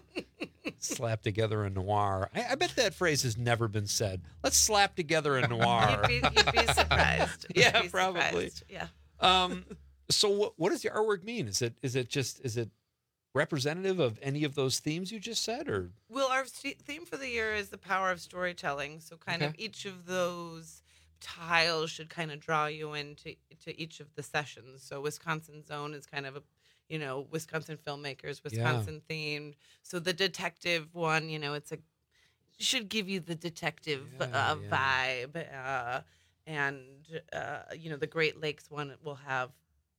slap together a noir. I, I bet that phrase has never been said. Let's slap together a noir. You'd be, you'd be surprised. You'd Yeah, be probably. surprised. Yeah. Um, so what, what does the artwork mean? Is it is it just is it representative of any of those themes you just said, or Well, our st- theme for the year is the power of storytelling. So, kind of Okay. each of those tiles should kind of draw you into to each of the sessions. So, Wisconsin Zone is kind of a, you know, Wisconsin filmmakers, Wisconsin themed. So, the detective one, you know, it's a should give you the detective Yeah, uh, yeah. vibe, uh, and uh, you know, the Great Lakes one will have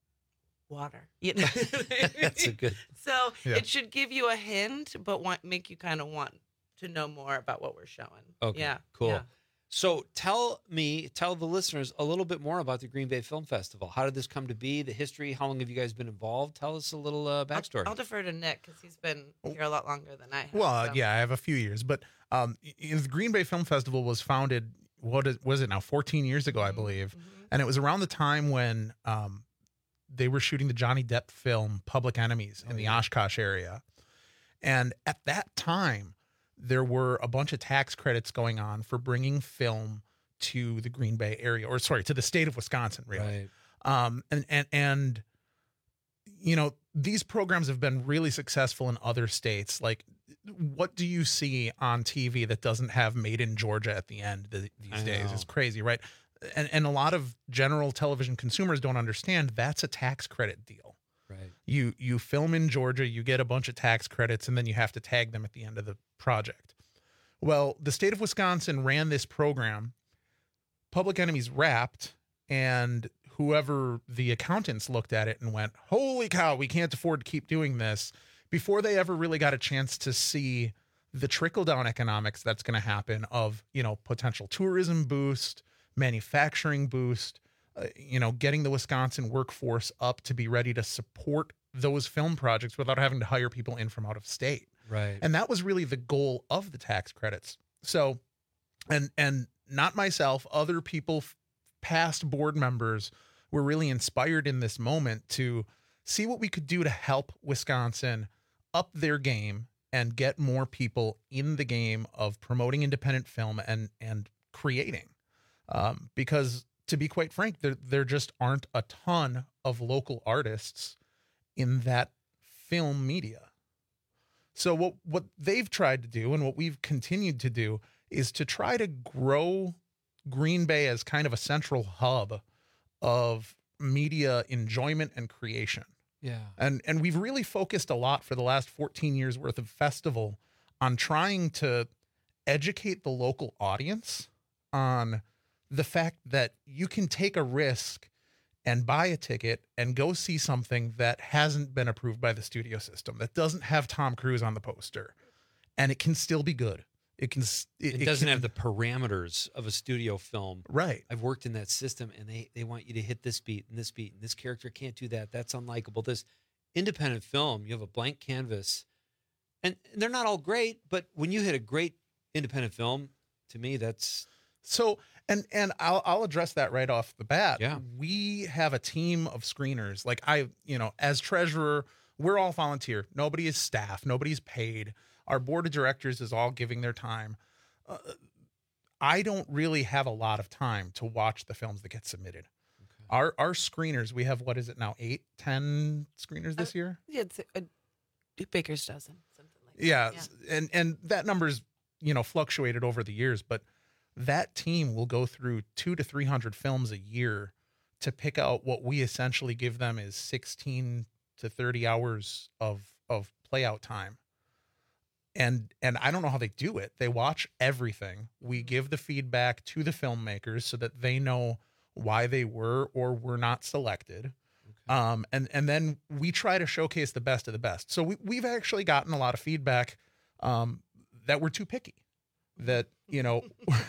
water. You know? That's a good. So Yeah. it should give you a hint, but want, make you kind of want to know more about what we're showing. Okay, Yeah. cool. Yeah. So tell me, tell the listeners a little bit more about the Green Bay Film Festival. How did this come to be? The history? How long have you guys been involved? Tell us a little uh, backstory. I'll defer to Nick because he's been here a lot longer than I have. Well, so. yeah, I have a few years, but um, y- the Green Bay Film Festival was founded. What is, was it now? fourteen years ago, I believe, and it was around the time when um, they were shooting the Johnny Depp film Public Enemies in the Oshkosh area, and at that time, there were a bunch of tax credits going on for bringing film to the Green Bay area, or sorry, to the state of Wisconsin, really. Right. Um, and and and you know, these programs have been really successful in other states. Like, what do you see on T V that doesn't have "Made in Georgia" at the end th- these I days? know. It's crazy, right? And and a lot of general television consumers don't understand that's a tax credit deal. Right. You you film in Georgia, you get a bunch of tax credits, and then you have to tag them at the end of the project. Well, the state of Wisconsin ran this program. Public Enemies wrapped, and whoever the accountants looked at it and went, "Holy cow, we can't afford to keep doing this." Before they ever really got a chance to see the trickle down economics that's going to happen of, you know, potential tourism boost, manufacturing boost, uh, you know, getting the Wisconsin workforce up to be ready to support those film projects without having to hire people in from out of state. Right. And that was really the goal of the tax credits. So, and, and not myself, other people, past board members were really inspired in this moment to see what we could do to help Wisconsin up their game and get more people in the game of promoting independent film and, and creating. Um, because to be quite frank, there, there just aren't a ton of local artists in that film media. So what, what they've tried to do and what we've continued to do is to try to grow Green Bay as kind of a central hub of media enjoyment and creation. Yeah. And and we've really focused a lot for the last fourteen years worth of festival on trying to educate the local audience on the fact that you can take a risk and buy a ticket and go see something that hasn't been approved by the studio system, that doesn't have Tom Cruise on the poster, and it can still be good. It can. It, It, it doesn't can- have the parameters of a studio film. Right. I've worked in that system, and they, they want you to hit this beat and this beat, and this character can't do that. That's unlikable. This independent film, you have a blank canvas, and they're not all great, but when you hit a great independent film, to me, that's So, and and I'll I'll address that right off the bat. Yeah. We have a team of screeners. Like I, you know, as treasurer, we're all volunteer. Nobody is staff. Nobody's paid. Our board of directors is all giving their time. Uh, I don't really have a lot of time to watch the films that get submitted. Okay. Our our screeners, we have, what is it now, eight, ten screeners this year? Yeah, it's a, a baker's dozen, something like Yeah, that. and and that number's, you know, fluctuated over the years, but that team will go through two to three hundred films a year to pick out what we essentially give them is sixteen to thirty hours of of play out time. And and I don't know how they do it. They watch everything. We give the feedback to the filmmakers so that they know why they were or were not selected. Um, and, and then we try to showcase the best of the best. So we, we've actually gotten a lot of feedback um, that we're too picky. That, you know,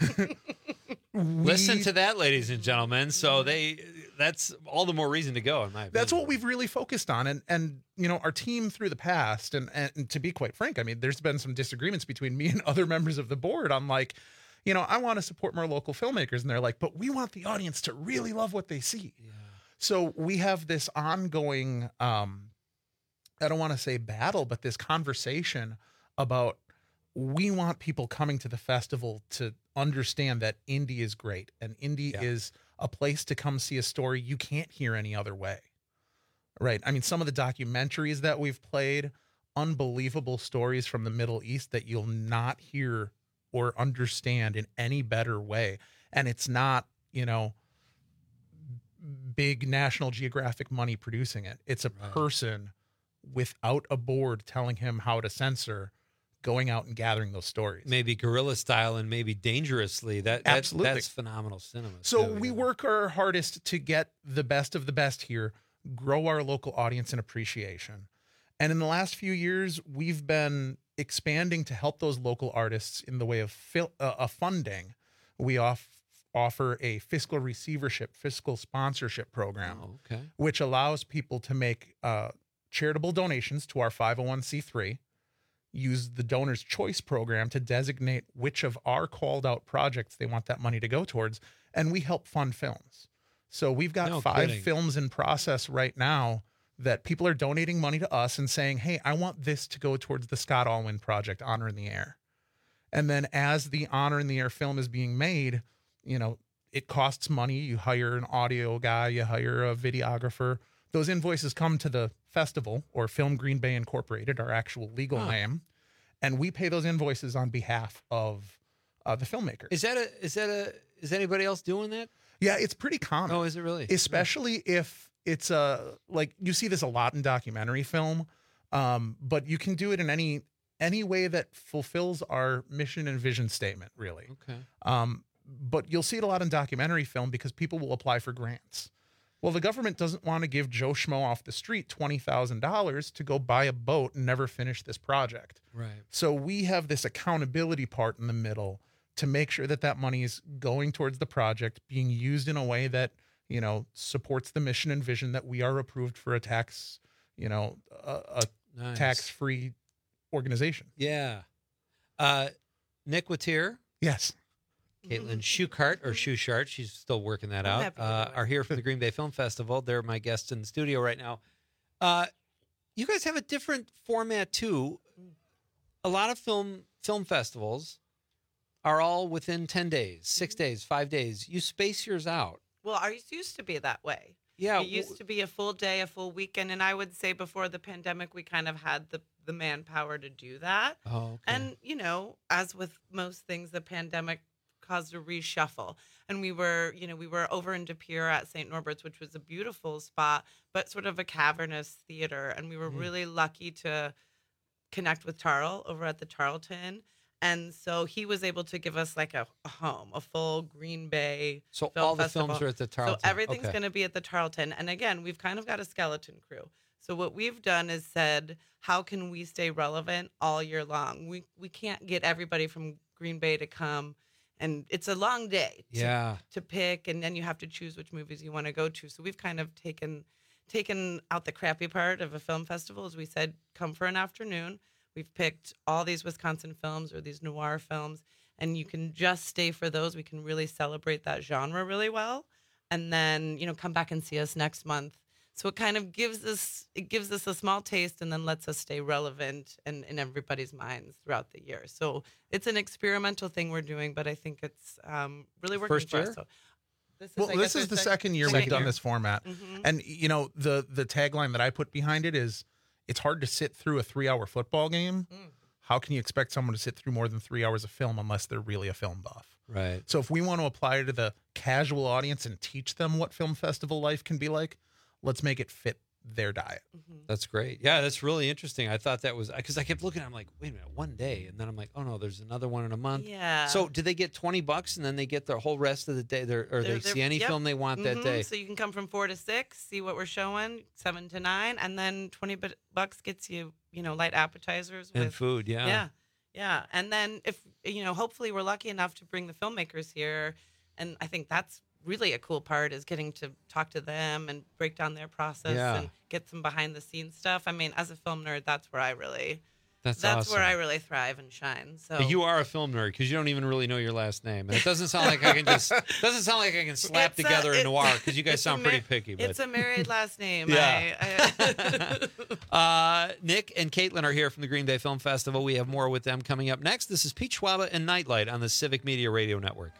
listen we- to that, ladies and gentlemen. So they that's all the more reason to go, in my opinion. That's what we've really focused on. And, and you know, our team through the past, and, and to be quite frank, I mean, there's been some disagreements between me and other members of the board on like, you know, I want to support more local filmmakers. And they're like, but we want the audience to really love what they see. Yeah. So we have this ongoing, um, I don't want to say battle, but this conversation about we want people coming to the festival to understand that indie is great and indie Yeah. is a place to come see a story you can't hear any other way. Right. I mean, some of the documentaries that we've played, unbelievable stories from the Middle East that you'll not hear or understand in any better way. And it's not, you know, big National Geographic money producing it. It's a person without a board telling him how to censor, going out and gathering those stories. Maybe guerrilla style and maybe dangerously. That that's, Absolutely. that's phenomenal cinema. So too, we yeah. work our hardest to get the best of the best here, grow our local audience and appreciation. And in the last few years, we've been expanding to help those local artists in the way of fil- uh, uh, funding. We off- offer a fiscal receivership, fiscal sponsorship program, Oh, okay. which allows people to make uh, charitable donations to our five oh one c three, use the Donor's Choice program to designate which of our called out projects they want that money to go towards, and we help fund films. So we've got No five kidding. films in process right now that people are donating money to us and saying, hey, I want this to go towards the Scott Allwyn project, Honor in the Air. And then as the Honor in the Air film is being made, you know, it costs money. You hire an audio guy, you hire a videographer. Those invoices come to the festival, or Film Green Bay Incorporated, our actual legal Huh. name, and we pay those invoices on behalf of uh, the filmmaker. Is that a is that a is anybody else doing that? Yeah, it's pretty common. Oh, is it really? Especially if it's a, like, you see this a lot in documentary film, um, but you can do it in any any way that fulfills our mission and vision statement, really. Okay. Um, but you'll see it a lot in documentary film because people will apply for grants. Well, the government doesn't want to give Joe Schmo off the street twenty thousand dollars to go buy a boat and never finish this project. Right. So we have this accountability part in the middle to make sure that that money is going towards the project, being used in a way that, you know, supports the mission and vision that we are approved for a tax, you know, a, a Nice. tax-free organization. Yeah. Uh, Nick Watier. Yes. Caitlin Schuchart, or Schuchart, she's still working that I'm out, happy to uh, do it. are here from the Green Bay Film Festival. They're my guests in the studio right now. Uh, you guys have a different format, too. A lot of film film festivals are all within ten days, six days, five days. You space yours out. Well, ours used to be that way. Yeah, It used to be a full day, a full weekend. And I would say before the pandemic, we kind of had the, the manpower to do that. Oh, okay. And, you know, as with most things, the pandemic caused a reshuffle. And we were, you know, we were over in De Pere at Saint Norbert's, which was a beautiful spot, but sort of a cavernous theater. And we were Mm. really lucky to connect with Tarl over at the Tarleton. And so he was able to give us like a, a home, a full Green Bay So film all the festival. films are at the Tarleton. So everything's Okay. going to be at the Tarleton. And again, we've kind of got a skeleton crew. So what we've done is said, how can we stay relevant all year long? We we can't get everybody from Green Bay to come, and it's a long day to, Yeah. to pick, and then you have to choose which movies you want to go to. So we've kind of taken taken out the crappy part of a film festival. As we said, come for an afternoon. We've picked all these Wisconsin films or these noir films, and you can just stay for those. We can really celebrate that genre really well, and then, you know, come back and see us next month. So it kind of gives us it gives us a small taste, and then lets us stay relevant and in everybody's minds throughout the year. So it's an experimental thing we're doing, but I think it's um, really working First for year? us. So this is, Well, I this guess, is our the sec- second year second we've done year. this format. Mhm. And, you know, the the tagline that I put behind it is, it's hard to sit through a three-hour football game. How can you expect someone to sit through more than three hours of film unless they're really a film buff? Right. So if we want to apply it to the casual audience and teach them what film festival life can be like, let's make it fit their diet. That's great. Yeah, that's really interesting. I thought that was because I kept looking. I'm like, wait a minute, one day, and then I'm like, oh no, there's another one in a month. Yeah. So do they get twenty bucks and then they get the whole rest of the day? They're, or They're- they they're- see any yep. film they want that Mhm. day? So you can come from four to six, see what we're showing, seven to nine, and then twenty bu- bucks gets you, you know, light appetizers And with food, yeah. yeah, yeah. And then if you know, hopefully we're lucky enough to bring the filmmakers here, and I think that's really a cool part is getting to talk to them and break down their process Yeah. and get some behind the scenes stuff. I mean, as a film nerd, that's where I really That's that's where awesome. I really thrive and shine. So You are a film nerd because you don't even really know your last name, and it doesn't sound like I can just doesn't sound like I can slap It's a- together a it- noir because you guys it's a sound mar- pretty picky. But It's a married last name. Yeah. I, I, uh, Nick and Caitlin are here from the Green Bay Film Festival. We have more with them coming up next. This is Pete Schwaba and Nightlight on the Civic Media Radio Network.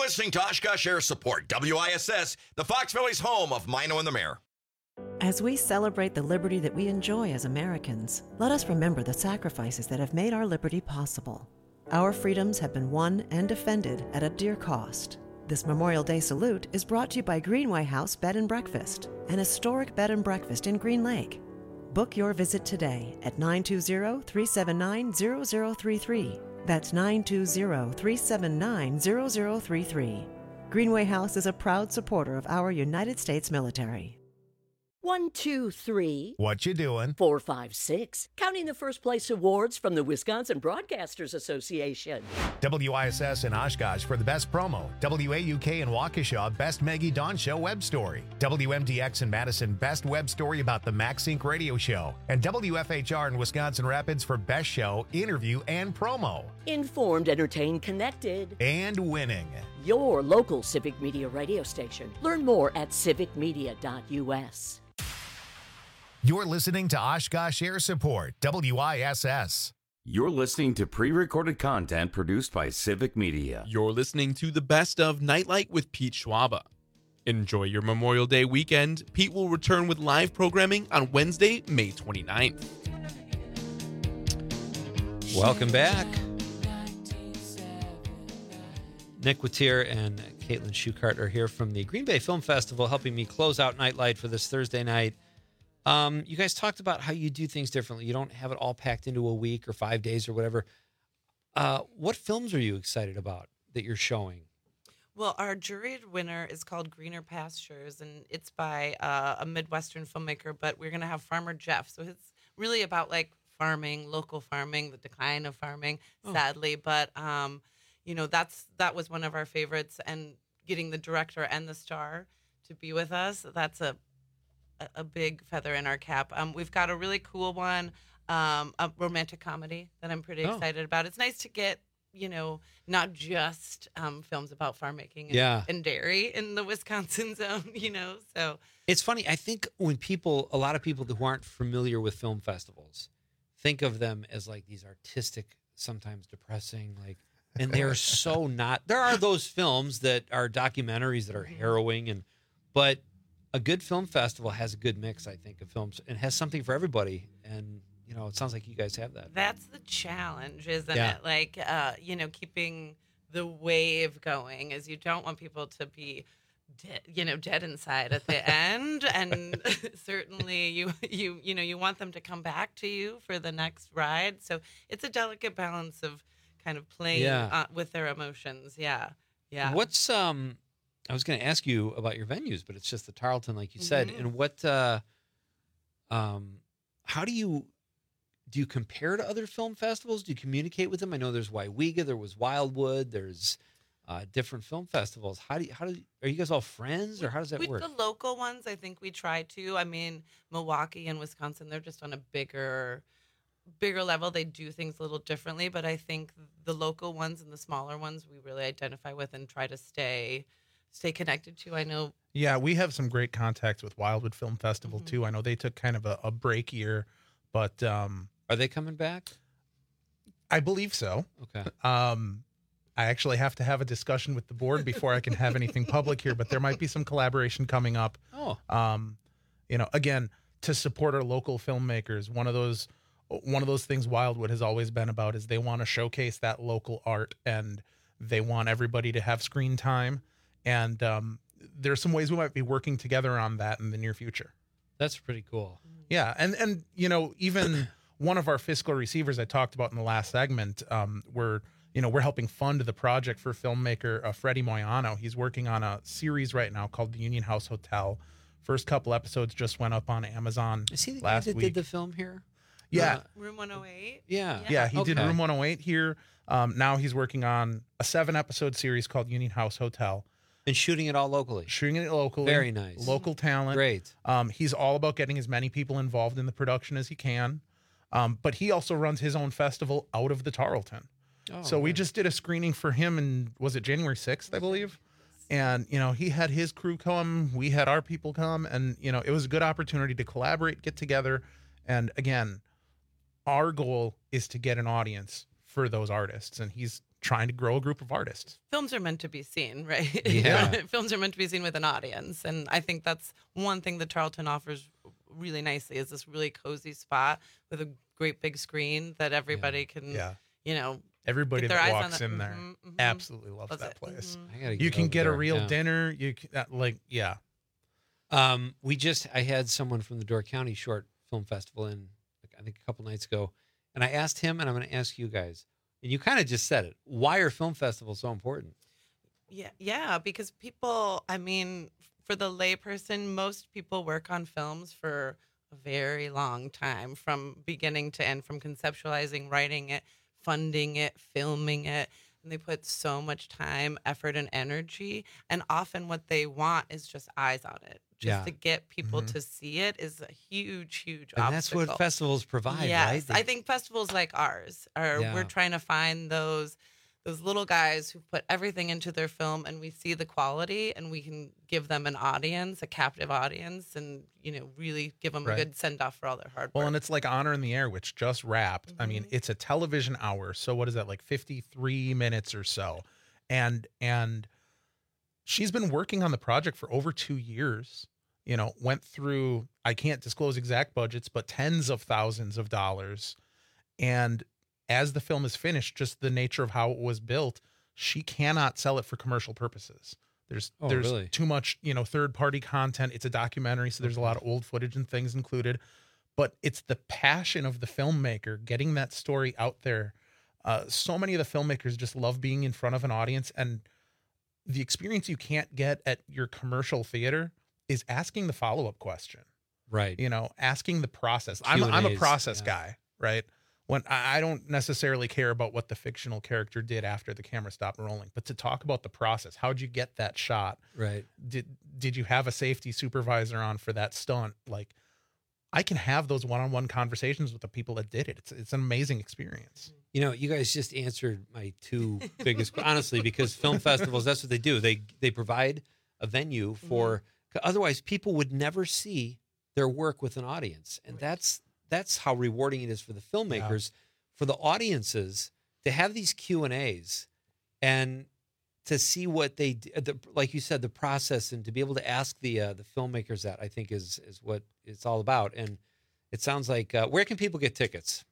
listening to Oshkosh Air Support, W I S S, the Fox Valley's home of Mino and the Mayor. As we celebrate the liberty that we enjoy as Americans, let us remember the sacrifices that have made our liberty possible. Our freedoms have been won and defended at a dear cost. This Memorial Day salute is brought to you by Greenway House Bed and Breakfast, an historic bed and breakfast in Green Lake. Book your visit today at nine two zero, three seven nine, zero zero three three. That's nine two zero, three seven nine, zero zero three three. Greenway House is a proud supporter of our United States military. One, two, three. What you doing? Four, five, six. Counting the first place awards from the Wisconsin Broadcasters Association. W I S S in Oshkosh for the best promo. W A U K in Waukesha, best Maggie Dawn Show web story. W M D X in Madison, best web story about the MaxSync radio show. And W F H R in Wisconsin Rapids for best show, interview, and promo. Informed, entertained, connected. And winning. Your local Civic Media radio station. Learn more at civic media dot U S. You're listening to Oshkosh Air Support, W I S S. You're listening to pre-recorded content produced by Civic Media. You're listening to the best of Nightlight with Pete Schwaba. Enjoy your Memorial Day weekend. Pete will return with live programming on Wednesday, May twenty-ninth. Welcome back. Nick Watier and Caitlin Schuchart are here from the Green Bay Film Festival helping me close out Nightlight for this Thursday night. Um, you guys talked about how you do things differently. You don't have it all packed into a week or five days or whatever. Uh, what films are you excited about that you're showing? Well, our juried winner is called Greener Pastures, and it's by uh, a Midwestern filmmaker, but we're going to have Farmer Jeff. So it's really about, like, farming, local farming, the decline of farming, oh. sadly. But, um, you know, that's that was one of our favorites, and getting the director and the star to be with us, that's a a big feather in our cap. Um, we've got a really cool one, um, a romantic comedy that I'm pretty Oh. excited about. It's nice to get, you know, not just um, films about farm making and, Yeah. and dairy in the Wisconsin zone, you know, so. It's funny. I think when people, a lot of people who aren't familiar with film festivals, think of them as like these artistic, sometimes depressing, like, and they're so not. There are those films that are documentaries that are harrowing, and but a good film festival has a good mix, I think, of films and has something for everybody. And, you know, it sounds like you guys have that. That's the challenge, isn't Yeah. it? Like, uh, you know, keeping the wave going is you don't want people to be, dead, you know, dead inside at the end. And certainly you, you, you know, you want them to come back to you for the next ride. So it's a delicate balance of kind of playing Yeah. uh, with their emotions. Yeah. Yeah. What's, um, I was going to ask you about your venues, but it's just the Tarleton, like you said. Mhm. And what, uh, um, how do you, do you compare to other film festivals? Do you communicate with them? I know there's Waiwega, there was Wildwood, there's uh, different film festivals. How do you, how do you, are you guys all friends, or how does that With work? the local ones, I think we try to. I mean, Milwaukee and Wisconsin, they're just on a bigger, bigger level. They do things a little differently, but I think the local ones and the smaller ones we really identify with and try to stay, stay connected to. I know. Yeah, we have some great contacts with Wildwood Film Festival Mm-hmm. too. I know they took kind of a, a break year, but um, are they coming back? I believe so. Okay. Um, I actually have to have a discussion with the board before I can have anything public here, but there might be some collaboration coming up. Oh. Um, you know, again, to support our local filmmakers, one of those one of those things Wildwood has always been about is they want to showcase that local art, and they want everybody to have screen time. And um, there's some ways we might be working together on that in the near future. That's pretty cool. Yeah, and and you know, even one of our fiscal receivers I talked about in the last segment, um, we're you know we're helping fund the project for filmmaker uh, Freddie Moyano. He's working on a series right now called The Union House Hotel. First couple episodes just went up on Amazon Is he the last guy that week. did the film here? Yeah. Uh, Room one oh eight? Yeah. Yeah, he did Okay. Room one oh eight here. Um, now he's working on a seven episode series called Union House Hotel. And shooting it all locally. Shooting it locally. Very nice. Local talent. Great. Um, he's all about getting as many people involved in the production as he can. Um, but he also runs his own festival out of the Tarleton. Oh, so we nice. just did a screening for him in, was it January sixth, I believe? And, you know, he had his crew come, we had our people come, and, you know, it was a good opportunity to collaborate, get together. And again, our goal is to get an audience for those artists. And he's trying to grow a group of artists. Films are meant to be seen, right? Yeah. Films are meant to be seen with an audience. And I think that's one thing that Tarleton offers really nicely is this really cozy spot with a great big screen that everybody can, Yeah. you know, Everybody get their that eyes walks on in the- there Mhm, mhm. absolutely loves, Loves that it. place. Mhm. I gotta You get can over get a there, real yeah. dinner. You can, uh, like, yeah. Um, we just I had someone from the Door County Short Film Festival in, I think, a couple nights ago, and I asked him, and I'm going to ask you guys, and you kind of just said it. Why are film festivals so important? Yeah, yeah, because people, I mean, for the layperson, most people work on films for a very long time, from beginning to end, from conceptualizing, writing it, funding it, filming it. And they put so much time, effort, and energy. And often what they want is just eyes on it. Just Yeah. to get people Mhm. to see it is a huge, huge And that's obstacle. what festivals provide, yes, right? They- I think festivals like ours are, Yeah. we're trying to find those those little guys who put everything into their film, and we see the quality, and we can give them an audience, a captive audience, and, you know, really give them Right. a good send off for all their hard Well, work. and it's like Honor in the Air, which just wrapped. I mean, it's a television hour. So what is that, like fifty-three minutes or so? And and she's been working on the project for over two years. You know, went through, I can't disclose exact budgets, but tens of thousands of dollars. And as the film is finished, just the nature of how it was built, she cannot sell it for commercial purposes. There's Oh, there's really? too much, you know, third party content. It's a documentary, so there's a lot of old footage and things included. But it's the passion of the filmmaker getting that story out there. Uh, so many of the filmmakers just love being in front of an audience, and the experience you can't get at your commercial theater is asking the follow up question. Right. You know, asking the process. I'm I'm a Q and A's, process yeah. guy, right? When I I don't necessarily care about what the fictional character did after the camera stopped rolling, but to talk about the process, how'd you get that shot? Right. Did did you have a safety supervisor on for that stunt? Like, I can have those one-on-one conversations with the people that did it. It's it's an amazing experience. You know, you guys just answered my two biggest, honestly, because film festivals, that's what they do. They they provide a venue for, otherwise people would never see their work with an audience. And that's that's how rewarding it is for the filmmakers, for the audiences to have these Q and A's and to see what they, d- the, like you said, the process, and to be able to ask the uh, the filmmakers that, I think is is what it's all about. And it sounds like, uh, where can people get tickets?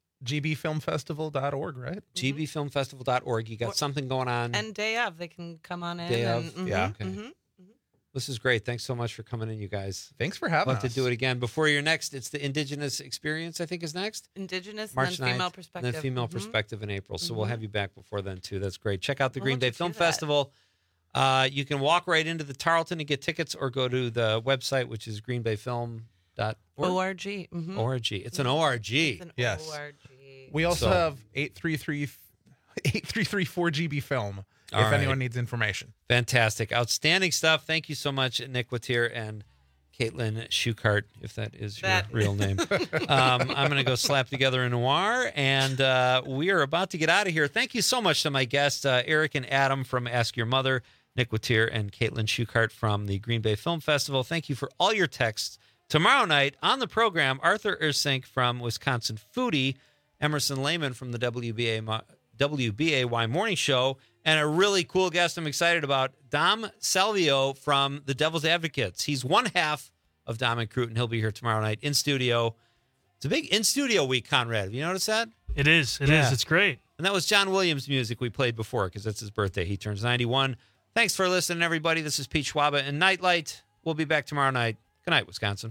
G B film festival dot org, right? G B film festival dot org. You got Or- something going on. And day of, they can come on in. Day and, of? mhm, Yeah. Okay. mhm. This is great. Thanks so much for coming in, you guys. Thanks for having Love us. to do it again. Before you're next, it's the Indigenous Experience, I think, is next. Indigenous March and then female ninth, perspective. And then Female Mhm. Perspective in April. So we'll Mhm. have you back before then, too. That's great. Check out the Well, Green look Bay at Film you that. Festival. Uh, you can walk right into the Tarleton and get tickets, or go to the website, which is green bay film dot org. O R G. mhm. O R G. It's an O R G. It's an Yes. O R G. We also So- have eight three three eight three three four G B film All if right. anyone needs information. Fantastic. Outstanding stuff. Thank you so much, Nick Watier and Caitlin Schuchart, if that is your That- real name. um, I'm going to go slap together a noir, and uh, we are about to get out of here. Thank you so much to my guests, uh, Eric and Adam from Ask Your Mother, Nick Watier and Caitlin Schuchart from the Green Bay Film Festival. Thank you for all your texts. Tomorrow night on the program, Arthur Ursink from Wisconsin Foodie, Emerson Lehman from the W B A Mo- W B A Y Morning Show, and a really cool guest I'm excited about, Dom Salvio from the Devil's Advocates. He's one half of Dom and Cruton. He'll be here tomorrow night in studio. It's a big in-studio week, Conrad. Have you noticed that? It is. It is. Yeah. It's great. And that was John Williams' music we played before, because that's his birthday. He turns ninety-one. Thanks for listening, everybody. This is Pete Schwaba and Nightlight. We'll be back tomorrow night. Good night, Wisconsin.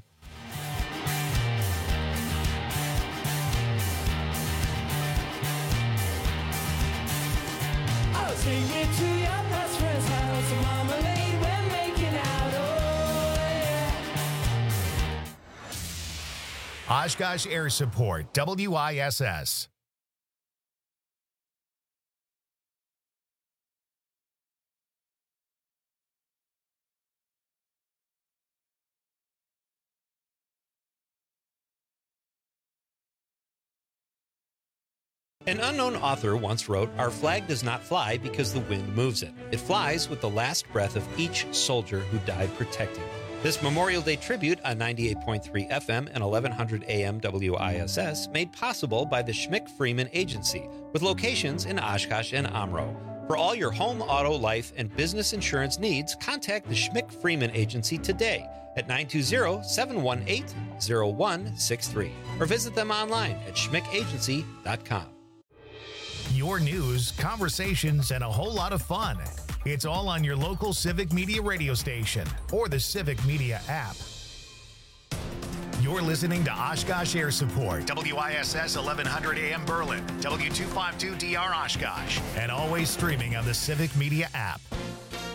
I'll take you to your best friend's house. Marmalade, we're making out. Oh, yeah. Oshkosh Air Support, W I S S. An unknown author once wrote, "Our flag does not fly because the wind moves it. It flies with the last breath of each soldier who died protecting This Memorial Day tribute on ninety-eight point three F M and eleven hundred A M W I S S made possible by the Schmick Freeman Agency, with locations in Oshkosh and Omro. For all your home, auto, life, and business insurance needs, contact the Schmick Freeman Agency today at nine two zero, seven one eight, zero one six three or visit them online at schmick agency dot com. Your news, conversations, and a whole lot of fun. It's all on your local Civic Media radio station or the Civic Media app. You're listening to Oshkosh Air Support, W I S S eleven hundred A M Berlin, W two fifty-two D R Oshkosh, and always streaming on the Civic Media app.